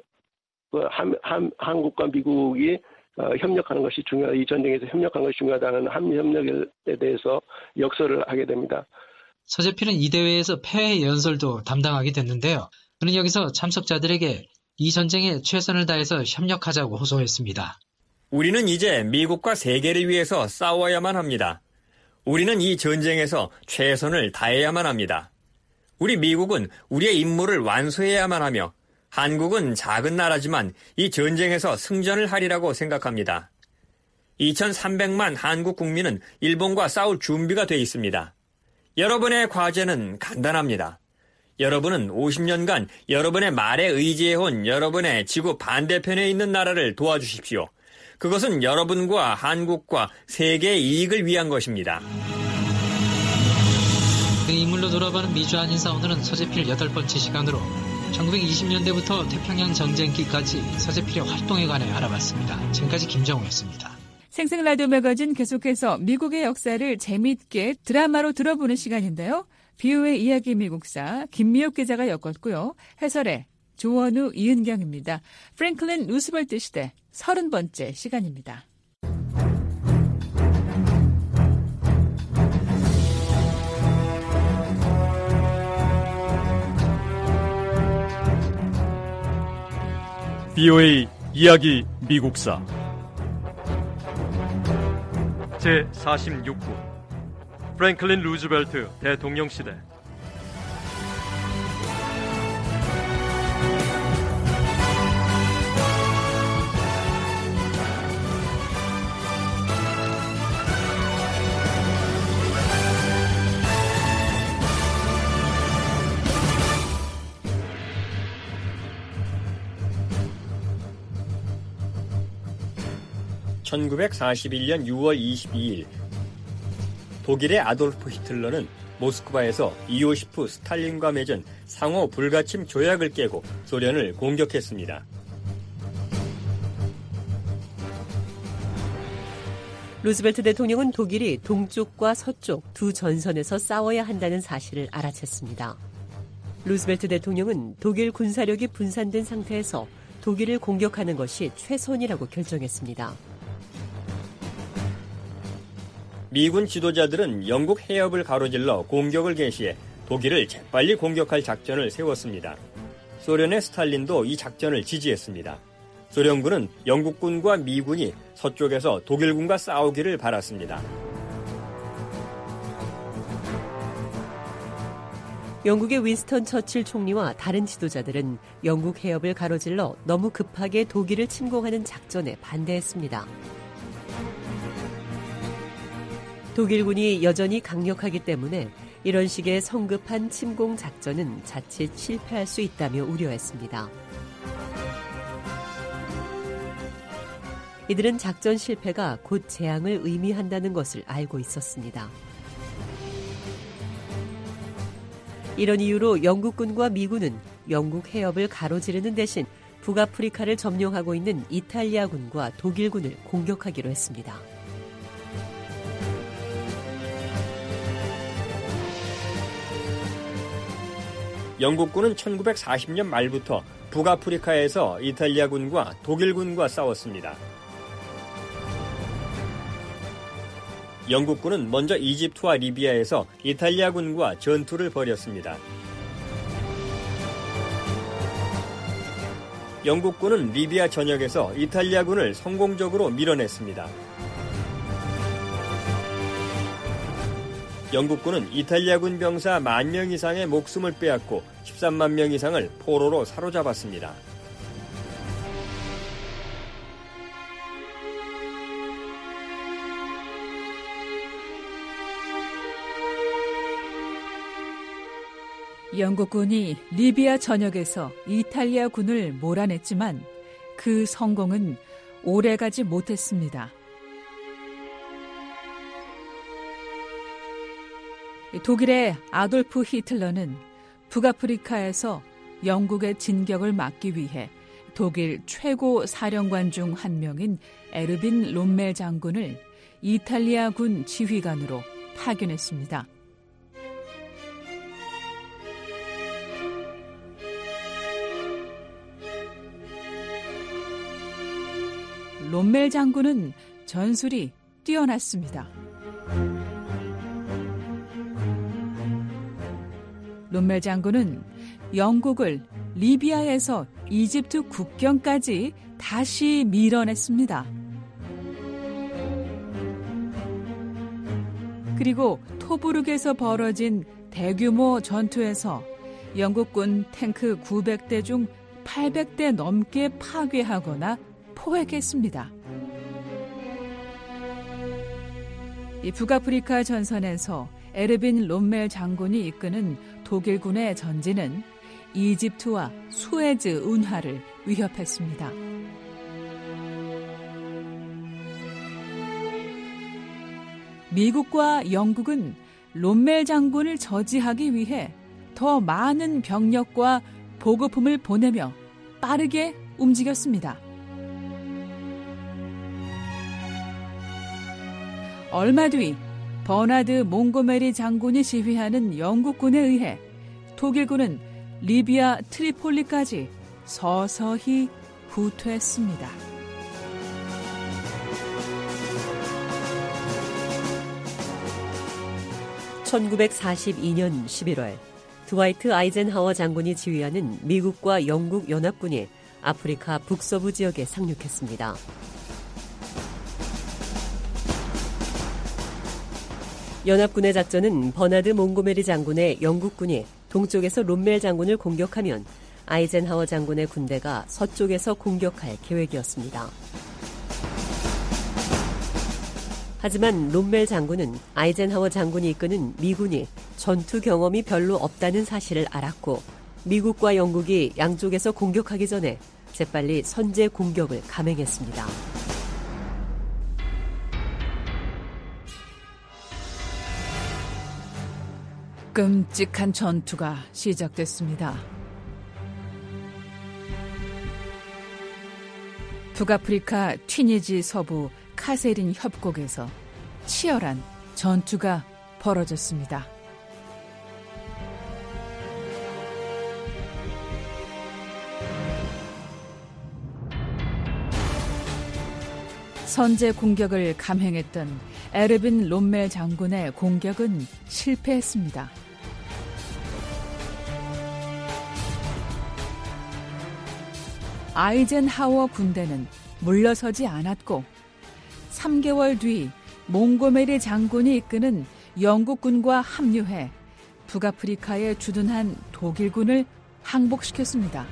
한국과 미국이 협력하는 것이 중요하다. 이 전쟁에서 협력하는 것이 중요하다는 한미 협력에 대해서 역설을 하게 됩니다. 서재필은 이 대회에서 폐회 연설도 담당하게 됐는데요. 그는 여기서 참석자들에게 이 전쟁에 최선을 다해서 협력하자고 호소했습니다. 우리는 이제 미국과 세계를 위해서 싸워야만 합니다. 우리는 이 전쟁에서 최선을 다해야만 합니다. 우리 미국은 우리의 임무를 완수해야만 하며 한국은 작은 나라지만 이 전쟁에서 승전을 하리라고 생각합니다. 2300만 한국 국민은 일본과 싸울 준비가 돼 있습니다. 여러분의 과제는 간단합니다. 여러분은 50년간 여러분의 말에 의지해온 여러분의 지구 반대편에 있는 나라를 도와주십시오. 그것은 여러분과 한국과 세계의 이익을 위한 것입니다. 그 인물로 돌아가는 미주 한인사 오늘은 서재필 8번째 시간으로 1920년대부터 태평양 전쟁기까지 서재필의 활동에 관해 알아봤습니다. 지금까지 김정우였습니다. 생생라디오 매거진 계속해서 미국의 역사를 재미있게 드라마로 들어보는 시간인데요. BO의 이야기 미국사 김미옥 기자가 엮었고요. 해설의 조원우, 이은경입니다. 프랭클린 루스벨트 시대 30번째 시간입니다. BOA 이야기 미국사 제46부 프랭클린 루즈벨트 대통령 시대. (1941년 6월 22일) 독일의 아돌프 히틀러는 모스크바에서 이오시프 스탈린과 맺은 상호 불가침 조약을 깨고 소련을 공격했습니다. 루즈벨트 대통령은 독일이 동쪽과 서쪽 두 전선에서 싸워야 한다는 사실을 알아챘습니다. 루즈벨트 대통령은 독일 군사력이 분산된 상태에서 독일을 공격하는 것이 최선이라고 결정했습니다. 미군 지도자들은 영국 해협을 가로질러 공격을 개시해 독일을 재빨리 공격할 작전을 세웠습니다. 소련의 스탈린도 이 작전을 지지했습니다. 소련군은 영국군과 미군이 서쪽에서 독일군과 싸우기를 바랐습니다. 영국의 윈스턴 처칠 총리와 다른 지도자들은 영국 해협을 가로질러 너무 급하게 독일을 침공하는 작전에 반대했습니다. 독일군이 여전히 강력하기 때문에 이런 식의 성급한 침공 작전은 자칫 실패할 수 있다며 우려했습니다. 이들은 작전 실패가 곧 재앙을 의미한다는 것을 알고 있었습니다. 이런 이유로 영국군과 미군은 영국 해협을 가로지르는 대신 북아프리카를 점령하고 있는 이탈리아군과 독일군을 공격하기로 했습니다. 영국군은 1940년 말부터 북아프리카에서 이탈리아군과 독일군과 싸웠습니다. 영국군은 먼저 이집트와 리비아에서 이탈리아군과 전투를 벌였습니다. 영국군은 리비아 전역에서 이탈리아군을 성공적으로 밀어냈습니다. 영국군은 이탈리아군 병사 10,000명 이상의 목숨을 빼앗고 13만 명 이상을 포로로 사로잡았습니다. 영국군이 리비아 전역에서 이탈리아 군을 몰아냈지만 그 성공은 오래가지 못했습니다. 독일의 아돌프 히틀러는 북아프리카에서 영국의 진격을 막기 위해 독일 최고 사령관 중 한 명인 에르빈 롬멜 장군을 이탈리아 군 지휘관으로 파견했습니다. 롬멜 장군은 전술이 뛰어났습니다. 롬멜 장군은 영국을 리비아에서 이집트 국경까지 다시 밀어냈습니다. 그리고 토브룩에서 벌어진 대규모 전투에서 영국군 탱크 900대 중 800대 넘게 파괴하거나 포획했습니다. 이 북아프리카 전선에서 에르빈 롬멜 장군이 이끄는 독일군의 전진은 이집트와 수에즈 운하를 위협했습니다. 미국과 영국은 롬멜 장군을 저지하기 위해 더 많은 병력과 보급품을 보내며 빠르게 움직였습니다. 얼마 뒤 버나드 몽고메리 장군이 지휘하는 영국군에 의해 독일군은 리비아 트리폴리까지 서서히 후퇴했습니다. (1942년 11월) 드와이트 아이젠하워 장군이 지휘하는 미국과 영국 연합군이 아프리카 북서부 지역에 상륙했습니다. 연합군의 작전은 버나드 몽고메리 장군의 영국군이 동쪽에서 롬멜 장군을 공격하면 아이젠하워 장군의 군대가 서쪽에서 공격할 계획이었습니다. 하지만 롬멜 장군은 아이젠하워 장군이 이끄는 미군이 전투 경험이 별로 없다는 사실을 알았고 미국과 영국이 양쪽에서 공격하기 전에 재빨리 선제 공격을 감행했습니다. 끔찍한 전투가 시작됐습니다. 북아프리카 튀니지 서부 카세린 협곡에서 치열한 전투가 벌어졌습니다. 선제 공격을 감행했던 에르빈 롬멜 장군의 공격은 실패했습니다. 아이젠하워 군대는 물러서지 않았고 3개월 뒤 몽고메리 장군이 이끄는 영국군과 합류해 북아프리카에 주둔한 독일군을 항복시켰습니다.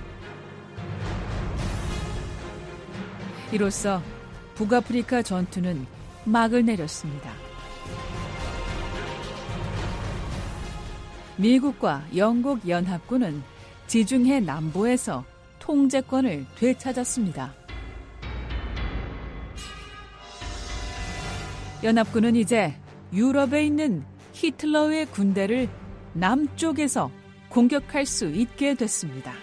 이로써 북아프리카 전투는 막을 내렸습니다. 미국과 영국 연합군은 지중해 남부에서 통제권을 되찾았습니다. 연합군은 이제 유럽에 있는 히틀러의 군대를 남쪽에서 공격할 수 있게 됐습니다.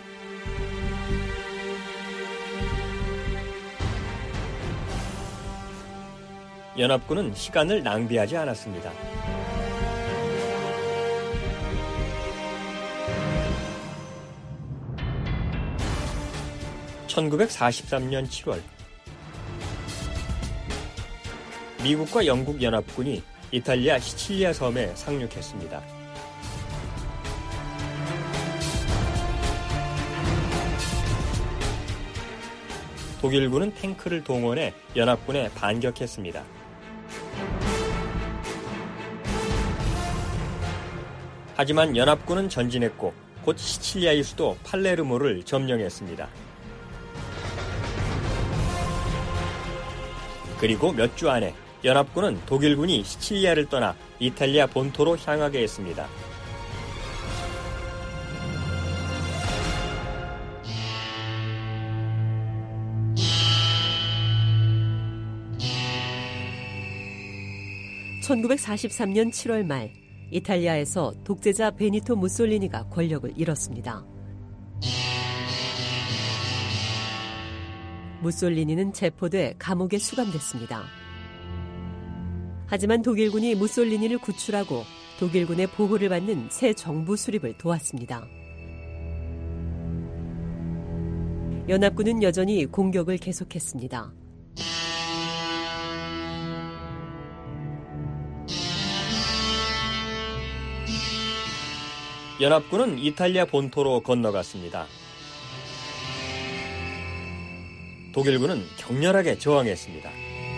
연합군은 시간을 낭비하지 않았습니다. (1943년 7월) 미국과 영국 연합군이 이탈리아 시칠리아 섬에 상륙했습니다. 독일군은 탱크를 동원해 연합군에 반격했습니다. 하지만 연합군은 전진했고 곧 시칠리아의 수도 팔레르모를 점령했습니다. 그리고 몇 주 안에 연합군은 독일군이 시칠리아를 떠나 이탈리아 본토로 향하게 했습니다. (1943년 7월) 말 이탈리아에서 독재자 베니토 무솔리니가 권력을 잃었습니다. 무솔리니는 체포돼 감옥에 수감됐습니다. 하지만 독일군이 무솔리니를 구출하고 독일군의 보호를 받는 새 정부 수립을 도왔습니다. 연합군은 여전히 공격을 계속했습니다. 연합군은 이탈리아 본토로 건너갔습니다. 독일군은 격렬하게 저항했습니다.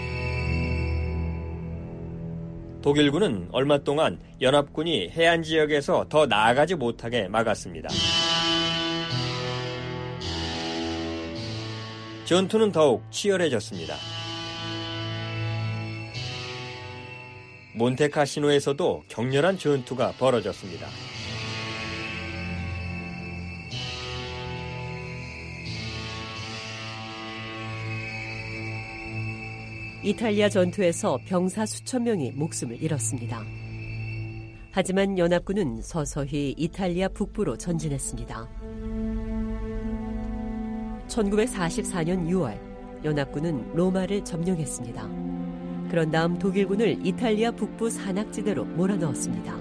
독일군은 얼마 동안 연합군이 해안 지역에서 더 나아가지 못하게 막았습니다. 전투는 더욱 치열해졌습니다. 몬테카시노에서도 격렬한 전투가 벌어졌습니다. 이탈리아 전투에서 병사 수천 명이 목숨을 잃었습니다. 하지만 연합군은 서서히 이탈리아 북부로 전진했습니다. 1944년 6월 연합군은 로마를 점령했습니다. 그런 다음 독일군을 이탈리아 북부 산악지대로 몰아넣었습니다.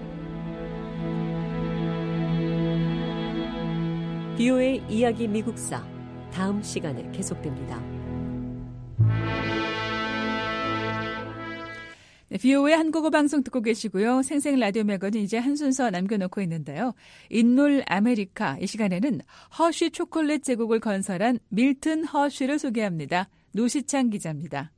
BOA 이야기 미국사 다음 시간에 계속됩니다. 네, VOA 한국어 방송 듣고 계시고요. 생생 라디오 매거진 이제 한 순서 남겨놓고 있는데요. 인물 아메리카 이 시간에는 허쉬 초콜릿 제국을 건설한 밀튼 허쉬를 소개합니다. 노시창 기자입니다.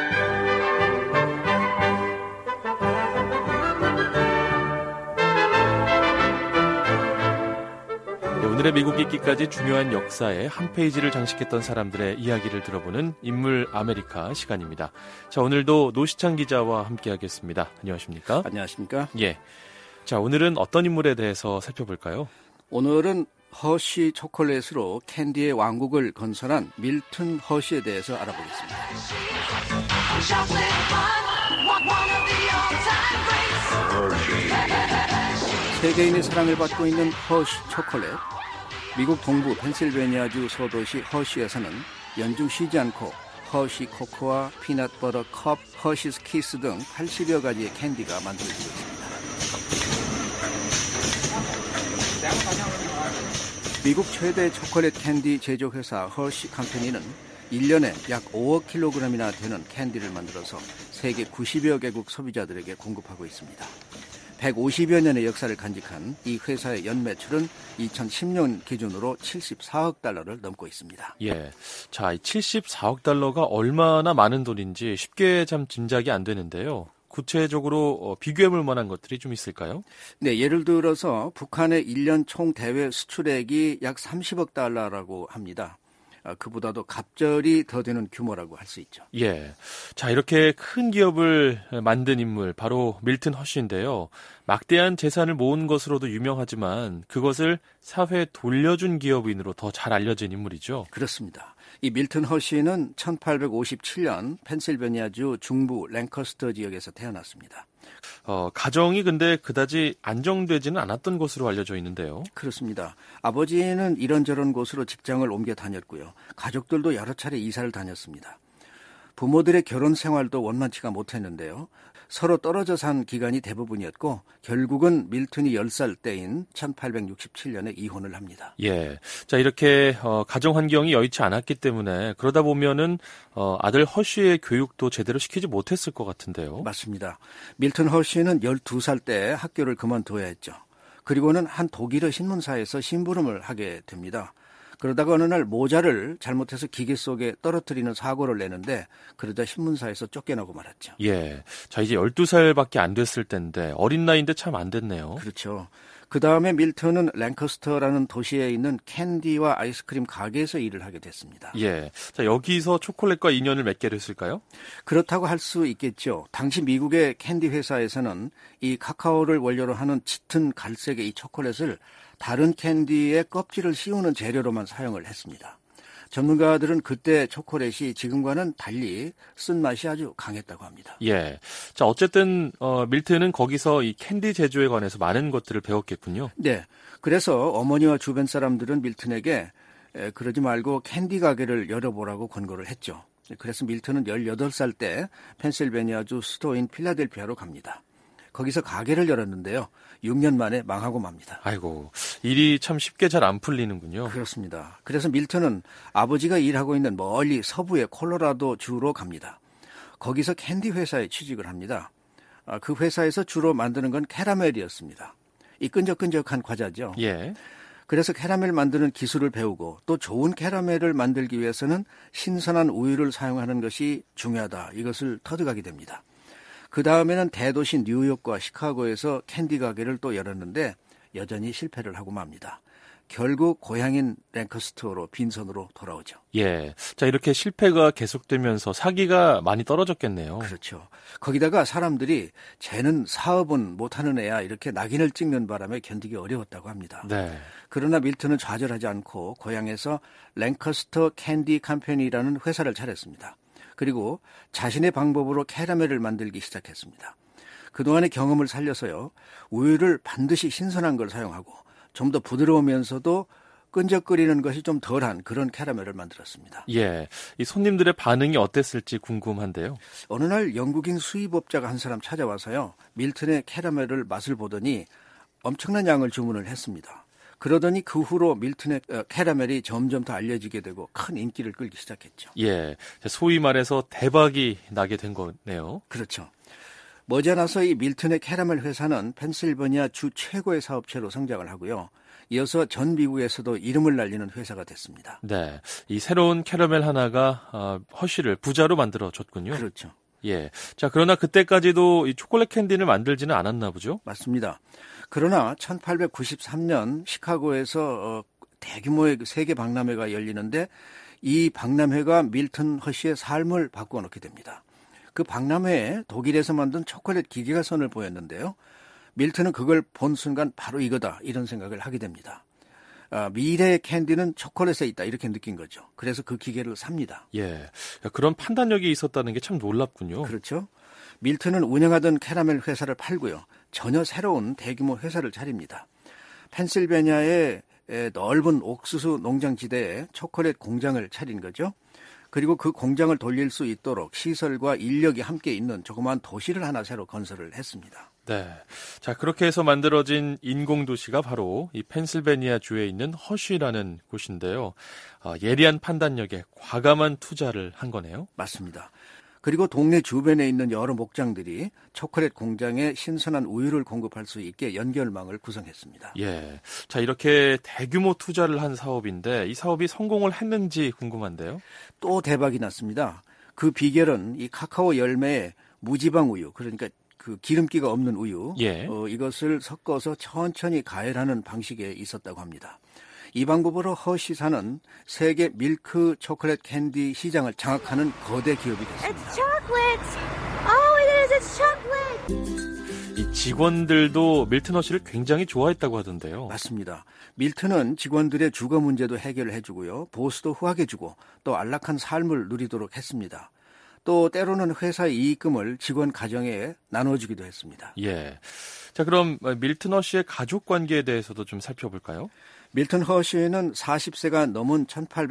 오늘의 미국 읽기까지 중요한 역사의 한 페이지를 장식했던 사람들의 이야기를 들어보는 인물 아메리카 시간입니다. 자, 오늘도 노시창 기자와 함께하겠습니다. 안녕하십니까? 안녕하십니까? 예. 자, 오늘은 어떤 인물에 대해서 살펴볼까요? 오늘은 허쉬 초콜릿으로 캔디의 왕국을 건설한 밀튼 허쉬에 대해서 알아보겠습니다. 세계인의 사랑을 받고 있는 허쉬 초콜릿. 미국 동부 펜실베니아주 소도시 허쉬에서는 연중 쉬지 않고 허쉬 코코아, 피넛 버터 컵, 허쉬스 키스 등 80여 가지의 캔디가 만들어지고 있습니다. 미국 최대 초콜릿 캔디 제조회사 허쉬 컴퍼니는 1년에 약 5억 킬로그램이나 되는 캔디를 만들어서 세계 90여 개국 소비자들에게 공급하고 있습니다. 150여 년의 역사를 간직한 이 회사의 연매출은 2010년 기준으로 74억 달러를 넘고 있습니다. 예. 자, 74억 달러가 얼마나 많은 돈인지 쉽게 참 짐작이 안 되는데요. 구체적으로 비교해볼 만한 것들이 좀 있을까요? 네, 예를 들어서 북한의 1년 총 대외 수출액이 약 30억 달러라고 합니다. 그보다도 갑절이 더 되는 규모라고 할 수 있죠. 예. 자, 이렇게 큰 기업을 만든 인물, 바로 밀튼 허쉬인데요. 막대한 재산을 모은 것으로도 유명하지만 그것을 사회에 돌려준 기업인으로 더 잘 알려진 인물이죠. 그렇습니다. 이 밀튼 허쉬는 1857년 펜실베니아주 중부 랭커스터 지역에서 태어났습니다. 가정이 근데 그다지 안정되지는 않았던 것으로 알려져 있는데요. 그렇습니다. 아버지는 이런저런 곳으로 직장을 옮겨 다녔고요. 가족들도 여러 차례 이사를 다녔습니다. 부모들의 결혼 생활도 원만치가 못했는데요. 서로 떨어져 산 기간이 대부분이었고 결국은 밀튼이 10살 때인 1867년에 이혼을 합니다. 예. 자, 이렇게 가정 환경이 여의치 않았기 때문에 그러다 보면은 아들 허쉬의 교육도 제대로 시키지 못했을 것 같은데요. 맞습니다. 밀튼 허쉬는 12살 때 학교를 그만둬야 했죠. 그리고는 한 독일어 신문사에서 심부름을 하게 됩니다. 그러다가 어느 날 모자를 잘못해서 기계 속에 떨어뜨리는 사고를 내는데 그러다 신문사에서 쫓겨나고 말았죠. 예. 자, 이제 12살밖에 안 됐을 때인데 어린 나이인데 참 안 됐네요. 그렇죠. 그 다음에 밀턴은 랭커스터라는 도시에 있는 캔디와 아이스크림 가게에서 일을 하게 됐습니다. 예. 자, 여기서 초콜릿과 인연을 맺게 됐을까요? 그렇다고 할 수 있겠죠. 당시 미국의 캔디 회사에서는 이 카카오를 원료로 하는 짙은 갈색의 이 초콜릿을 다른 캔디의 껍질을 씌우는 재료로만 사용을 했습니다. 전문가들은 그때 초콜릿이 지금과는 달리 쓴맛이 아주 강했다고 합니다. 예. 자, 어쨌든 밀튼은 거기서 이 캔디 제조에 관해서 많은 것들을 배웠겠군요. 네. 그래서 어머니와 주변 사람들은 밀튼에게 그러지 말고 캔디 가게를 열어보라고 권고를 했죠. 그래서 밀튼은 18살 때 펜실베니아주 수도인 필라델피아로 갑니다. 거기서 가게를 열었는데요. 6년 만에 망하고 맙니다. 아이고, 일이 참 쉽게 잘 안 풀리는군요. 그렇습니다. 그래서 밀턴은 아버지가 일하고 있는 멀리 서부의 콜로라도 주로 갑니다. 거기서 캔디 회사에 취직을 합니다. 그 회사에서 주로 만드는 건 캐러멜이었습니다. 이 끈적끈적한 과자죠. 예. 그래서 캐러멜 만드는 기술을 배우고 또 좋은 캐러멜을 만들기 위해서는 신선한 우유를 사용하는 것이 중요하다. 이것을 터득하게 됩니다. 그 다음에는 대도시 뉴욕과 시카고에서 캔디 가게를 또 열었는데 여전히 실패를 하고 맙니다. 결국 고향인 랭커스터로 빈손으로 돌아오죠. 예. 자, 이렇게 실패가 계속되면서 사기가 많이 떨어졌겠네요. 그렇죠. 거기다가 사람들이 쟤는 사업은 못하는 애야 이렇게 낙인을 찍는 바람에 견디기 어려웠다고 합니다. 네. 그러나 밀턴은 좌절하지 않고 고향에서 랭커스터 캔디 컴퍼니라는 회사를 차렸습니다. 그리고 자신의 방법으로 캐러멜을 만들기 시작했습니다. 그동안의 경험을 살려서요. 우유를 반드시 신선한 걸 사용하고 좀 더 부드러우면서도 끈적거리는 것이 좀 덜한 그런 캐러멜을 만들었습니다. 예, 이 손님들의 반응이 어땠을지 궁금한데요. 어느 날 영국인 수입업자가 한 사람 찾아와서요. 밀턴의 캐러멜을 맛을 보더니 엄청난 양을 주문을 했습니다. 그러더니 그 후로 밀턴의 캐러멜이 점점 더 알려지게 되고 큰 인기를 끌기 시작했죠. 예, 소위 말해서 대박이 나게 된 거네요. 그렇죠. 머지않아서 이 밀튼의 캐러멜 회사는 펜실베니아 주 최고의 사업체로 성장을 하고요. 이어서 전 미국에서도 이름을 날리는 회사가 됐습니다. 네, 이 새로운 캐러멜 하나가 허쉬를 부자로 만들어줬군요. 그렇죠. 예. 자, 그러나 그때까지도 이 초콜릿 캔디를 만들지는 않았나 보죠? 맞습니다. 그러나 1893년 시카고에서 대규모의 세계 박람회가 열리는데 이 박람회가 밀튼 허쉬의 삶을 바꾸어 놓게 됩니다. 그 박람회에 독일에서 만든 초콜릿 기계가 선을 보였는데요. 밀튼은 그걸 본 순간 바로 이거다 이런 생각을 하게 됩니다. 미래의 캔디는 초콜릿에 있다 이렇게 느낀 거죠. 그래서 그 기계를 삽니다. 예, 그런 판단력이 있었다는 게 참 놀랍군요. 그렇죠. 밀튼은 운영하던 캐러멜 회사를 팔고요. 전혀 새로운 대규모 회사를 차립니다. 펜실베니아의 넓은 옥수수 농장지대에 초콜릿 공장을 차린 거죠. 그리고 그 공장을 돌릴 수 있도록 시설과 인력이 함께 있는 조그마한 도시를 하나 새로 건설을 했습니다. 네. 자, 그렇게 해서 만들어진 인공도시가 바로 이 펜실베니아 주에 있는 허쉬라는 곳인데요. 예리한 판단력에 과감한 투자를 한 거네요. 맞습니다. 그리고 동네 주변에 있는 여러 목장들이 초콜릿 공장에 신선한 우유를 공급할 수 있게 연결망을 구성했습니다. 예. 자, 이렇게 대규모 투자를 한 사업인데 이 사업이 성공을 했는지 궁금한데요. 또 대박이 났습니다. 그 비결은 이 카카오 열매에 무지방 우유, 그러니까 그 기름기가 없는 우유, 예. 이것을 섞어서 천천히 가열하는 방식에 있었다고 합니다. 이 방법으로 허쉬사는 세계 밀크 초콜릿 캔디 시장을 장악하는 거대 기업이 됐습니다. 이 직원들도 밀튼 허쉬를 굉장히 좋아했다고 하던데요. 맞습니다. 밀튼은 직원들의 주거 문제도 해결을 해주고요. 보수도 후하게주고 또 안락한 삶을 누리도록 했습니다. 또 때로는 회사의 이익금을 직원 가정에 나눠주기도 했습니다. 예. 자, 그럼 밀튼 허쉬의 가족 관계에 대해서도 좀 살펴볼까요? 밀튼 허쉬는 40세가 넘은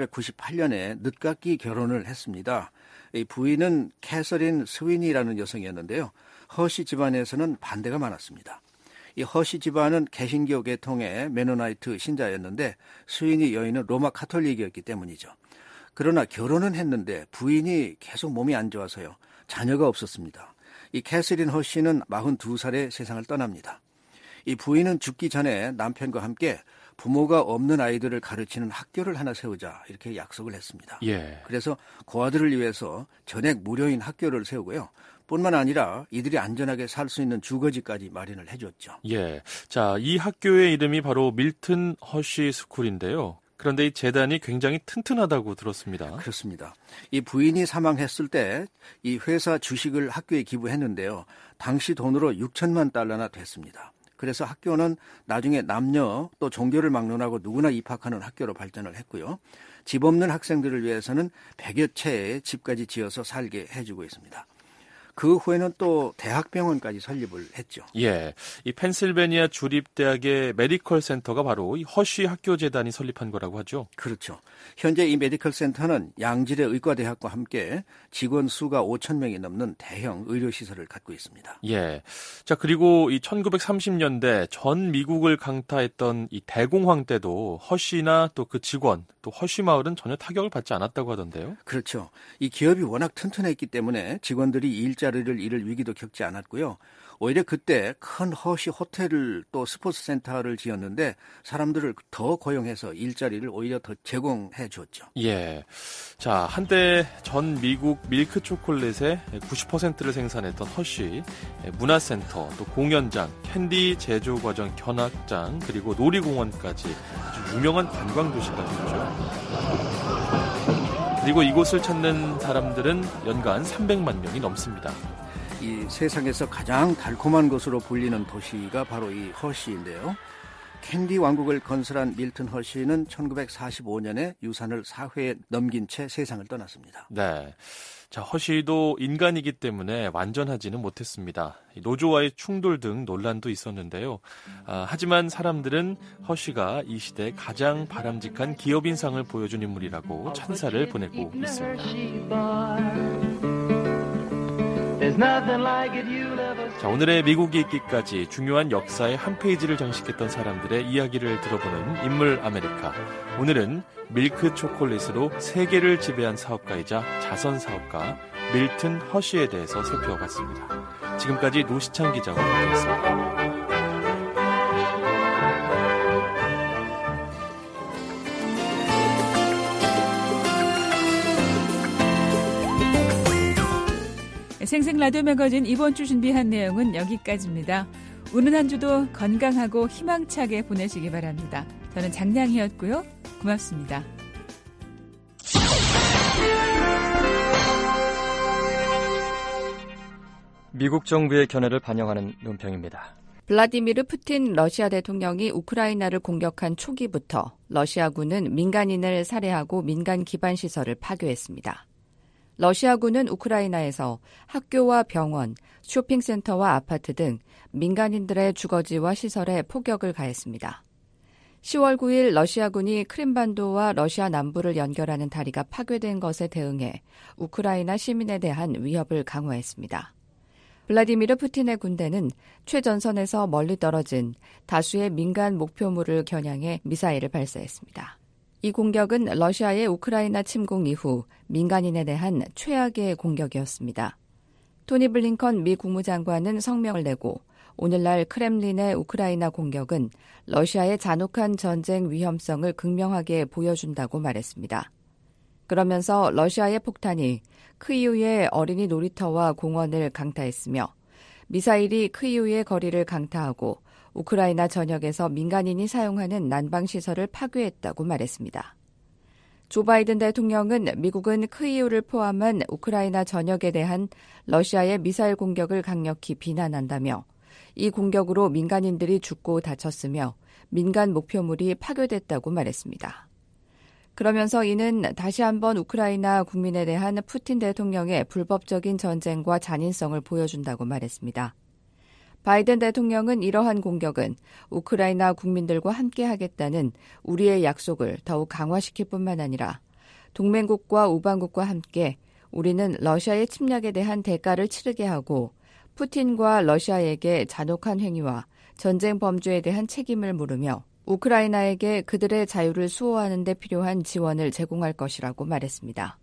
1898년에 늦깎이 결혼을 했습니다. 이 부인은 캐서린 스위니라는 여성이었는데요. 허쉬 집안에서는 반대가 많았습니다. 이 허쉬 집안은 개신교 계통의 메노나이트 신자였는데 스위니 여인은 로마 카톨릭이었기 때문이죠. 그러나 결혼은 했는데 부인이 계속 몸이 안 좋아서요. 자녀가 없었습니다. 이 캐서린 허쉬는 42살에 세상을 떠납니다. 이 부인은 죽기 전에 남편과 함께 부모가 없는 아이들을 가르치는 학교를 하나 세우자 이렇게 약속을 했습니다. 예. 그래서 고아들을 위해서 전액 무료인 학교를 세우고요. 뿐만 아니라 이들이 안전하게 살 수 있는 주거지까지 마련을 해줬죠. 예. 자, 이 학교의 이름이 바로 밀튼 허쉬 스쿨인데요. 그런데 이 재단이 굉장히 튼튼하다고 들었습니다. 그렇습니다. 이 부인이 사망했을 때 이 회사 주식을 학교에 기부했는데요. 당시 돈으로 6천만 달러나 됐습니다. 그래서 학교는 나중에 남녀 또 종교를 막론하고 누구나 입학하는 학교로 발전을 했고요. 집 없는 학생들을 위해서는 100여 채의 집까지 지어서 살게 해주고 있습니다. 그 후에는 또 대학병원까지 설립을 했죠. 예, 이 펜실베니아 주립대학의 메디컬 센터가 바로 이 허쉬 학교재단이 설립한 거라고 하죠. 그렇죠. 현재 이 메디컬 센터는 양질의 의과대학과 함께 직원 수가 5천 명이 넘는 대형 의료시설을 갖고 있습니다. 예, 자 그리고 이 1930년대 전 미국을 강타했던 이 대공황 때도 허쉬나 또 그 직원 또 허쉬 마을은 전혀 타격을 받지 않았다고 하던데요. 그렇죠. 이 기업이 워낙 튼튼했기 때문에 직원들이 일자리를 잃을 위기도 겪지 않았고요. 오히려 그때 큰 허쉬 호텔을 또 스포츠 센터를 지었는데 사람들을 더 고용해서 일자리를 오히려 더 제공해 줬죠. 예. 자, 한때 전 미국 밀크 초콜릿의 90%를 생산했던 허쉬, 문화센터, 또 공연장, 캔디 제조 과정 견학장, 그리고 놀이공원까지 아주 유명한 관광 도시가 됐죠. 그리고 이곳을 찾는 사람들은 연간 300만 명이 넘습니다. 이 세상에서 가장 달콤한 것으로 불리는 도시가 바로 이 허쉬인데요. 캔디 왕국을 건설한 밀튼 허쉬는 1945년에 유산을 사회에 넘긴 채 세상을 떠났습니다. 네. 자, 허쉬도 인간이기 때문에 완전하지는 못했습니다. 노조와의 충돌 등 논란도 있었는데요. 하지만 사람들은 허쉬가 이 시대 가장 바람직한 기업인상을 보여준 인물이라고 찬사를 보내고 있습니다. 자, 오늘의 미국이 있기까지 중요한 역사의 한 페이지를 장식했던 사람들의 이야기를 들어보는 인물 아메리카. 오늘은 밀크 초콜릿으로 세계를 지배한 사업가이자 자선 사업가 밀튼 허쉬에 대해서 살펴봤습니다. 지금까지 노시창 기자와 함께했습니다. 생생 라디오 매거진 이번 주 준비한 내용은 여기까지입니다. 오늘 한 주도 건강하고 희망차게 보내시기 바랍니다. 저는 장량희였고요. 고맙습니다. 미국 정부의 견해를 반영하는 논평입니다. 블라디미르 푸틴 러시아 대통령이 우크라이나를 공격한 초기부터 러시아군은 민간인을 살해하고 민간 기반 시설을 파괴했습니다. 러시아군은 우크라이나에서 학교와 병원, 쇼핑센터와 아파트 등 민간인들의 주거지와 시설에 폭격을 가했습니다. 10월 9일 러시아군이 크림반도와 러시아 남부를 연결하는 다리가 파괴된 것에 대응해 우크라이나 시민에 대한 위협을 강화했습니다. 블라디미르 푸틴의 군대는 최전선에서 멀리 떨어진 다수의 민간 목표물을 겨냥해 미사일을 발사했습니다. 이 공격은 러시아의 우크라이나 침공 이후 민간인에 대한 최악의 공격이었습니다. 토니 블링컨 미 국무장관은 성명을 내고 오늘날 크렘린의 우크라이나 공격은 러시아의 잔혹한 전쟁 위험성을 극명하게 보여준다고 말했습니다. 그러면서 러시아의 폭탄이 크이우의 어린이 놀이터와 공원을 강타했으며 미사일이 크이우의 거리를 강타하고 우크라이나 전역에서 민간인이 사용하는 난방시설을 파괴했다고 말했습니다. 조 바이든 대통령은 미국은 크이우를 포함한 우크라이나 전역에 대한 러시아의 미사일 공격을 강력히 비난한다며 이 공격으로 민간인들이 죽고 다쳤으며 민간 목표물이 파괴됐다고 말했습니다. 그러면서 이는 다시 한번 우크라이나 국민에 대한 푸틴 대통령의 불법적인 전쟁과 잔인성을 보여준다고 말했습니다. 바이든 대통령은 이러한 공격은 우크라이나 국민들과 함께하겠다는 우리의 약속을 더욱 강화시킬 뿐만 아니라 동맹국과 우방국과 함께 우리는 러시아의 침략에 대한 대가를 치르게 하고 푸틴과 러시아에게 잔혹한 행위와 전쟁 범죄에 대한 책임을 물으며 우크라이나에게 그들의 자유를 수호하는 데 필요한 지원을 제공할 것이라고 말했습니다.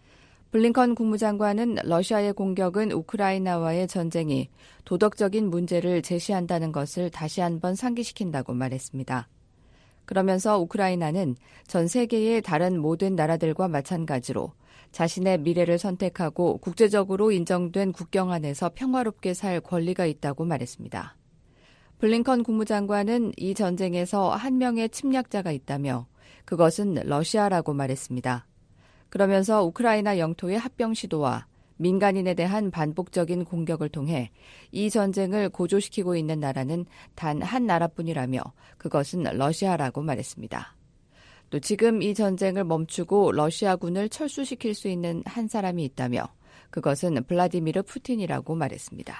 블링컨 국무장관은 러시아의 공격은 우크라이나와의 전쟁이 도덕적인 문제를 제시한다는 것을 다시 한번 상기시킨다고 말했습니다. 그러면서 우크라이나는 전 세계의 다른 모든 나라들과 마찬가지로 자신의 미래를 선택하고 국제적으로 인정된 국경 안에서 평화롭게 살 권리가 있다고 말했습니다. 블링컨 국무장관은 이 전쟁에서 한 명의 침략자가 있다며 그것은 러시아라고 말했습니다. 그러면서 우크라이나 영토의 합병 시도와 민간인에 대한 반복적인 공격을 통해 이 전쟁을 고조시키고 있는 나라는 단 한 나라뿐이라며 그것은 러시아라고 말했습니다. 또 지금 이 전쟁을 멈추고 러시아군을 철수시킬 수 있는 한 사람이 있다며 그것은 블라디미르 푸틴이라고 말했습니다.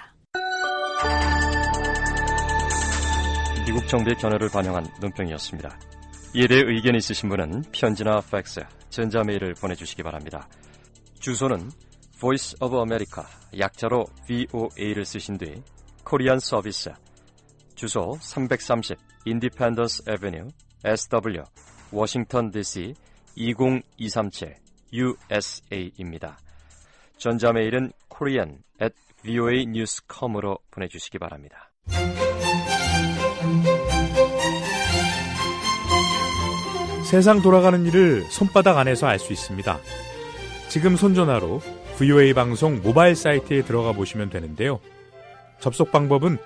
미국 정부의 견해를 반영한 논평이었습니다. 이에 대해 의견이 있으신 분은 편지나 팩스, 전자메일을 보내주시기 바랍니다. 주소는 Voice of America, 약자로 VOA를 쓰신 뒤 코리안 서비스, 주소 330 Independence Avenue, SW, 워싱턴 DC 20237 USA입니다. 전자메일은 korean@voanews.com으로 보내주시기 바랍니다. 세상 돌아가는 일을 손바닥 안에서 알 수 있습니다. 지금 손전화로 VOA 방송 모바일 사이트에 들어가 보시면 되는데요. 접속 방법은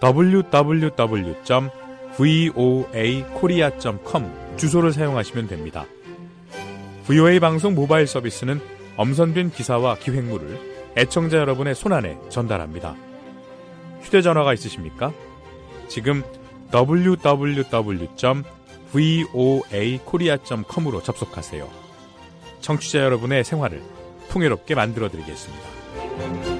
www.voakorea.com 주소를 사용하시면 됩니다. VOA 방송 모바일 서비스는 엄선된 기사와 기획물을 애청자 여러분의 손안에 전달합니다. 휴대전화가 있으십니까? 지금 www.voakorea.com으로 접속하세요. 청취자 여러분의 생활을 풍요롭게 만들어드리겠습니다.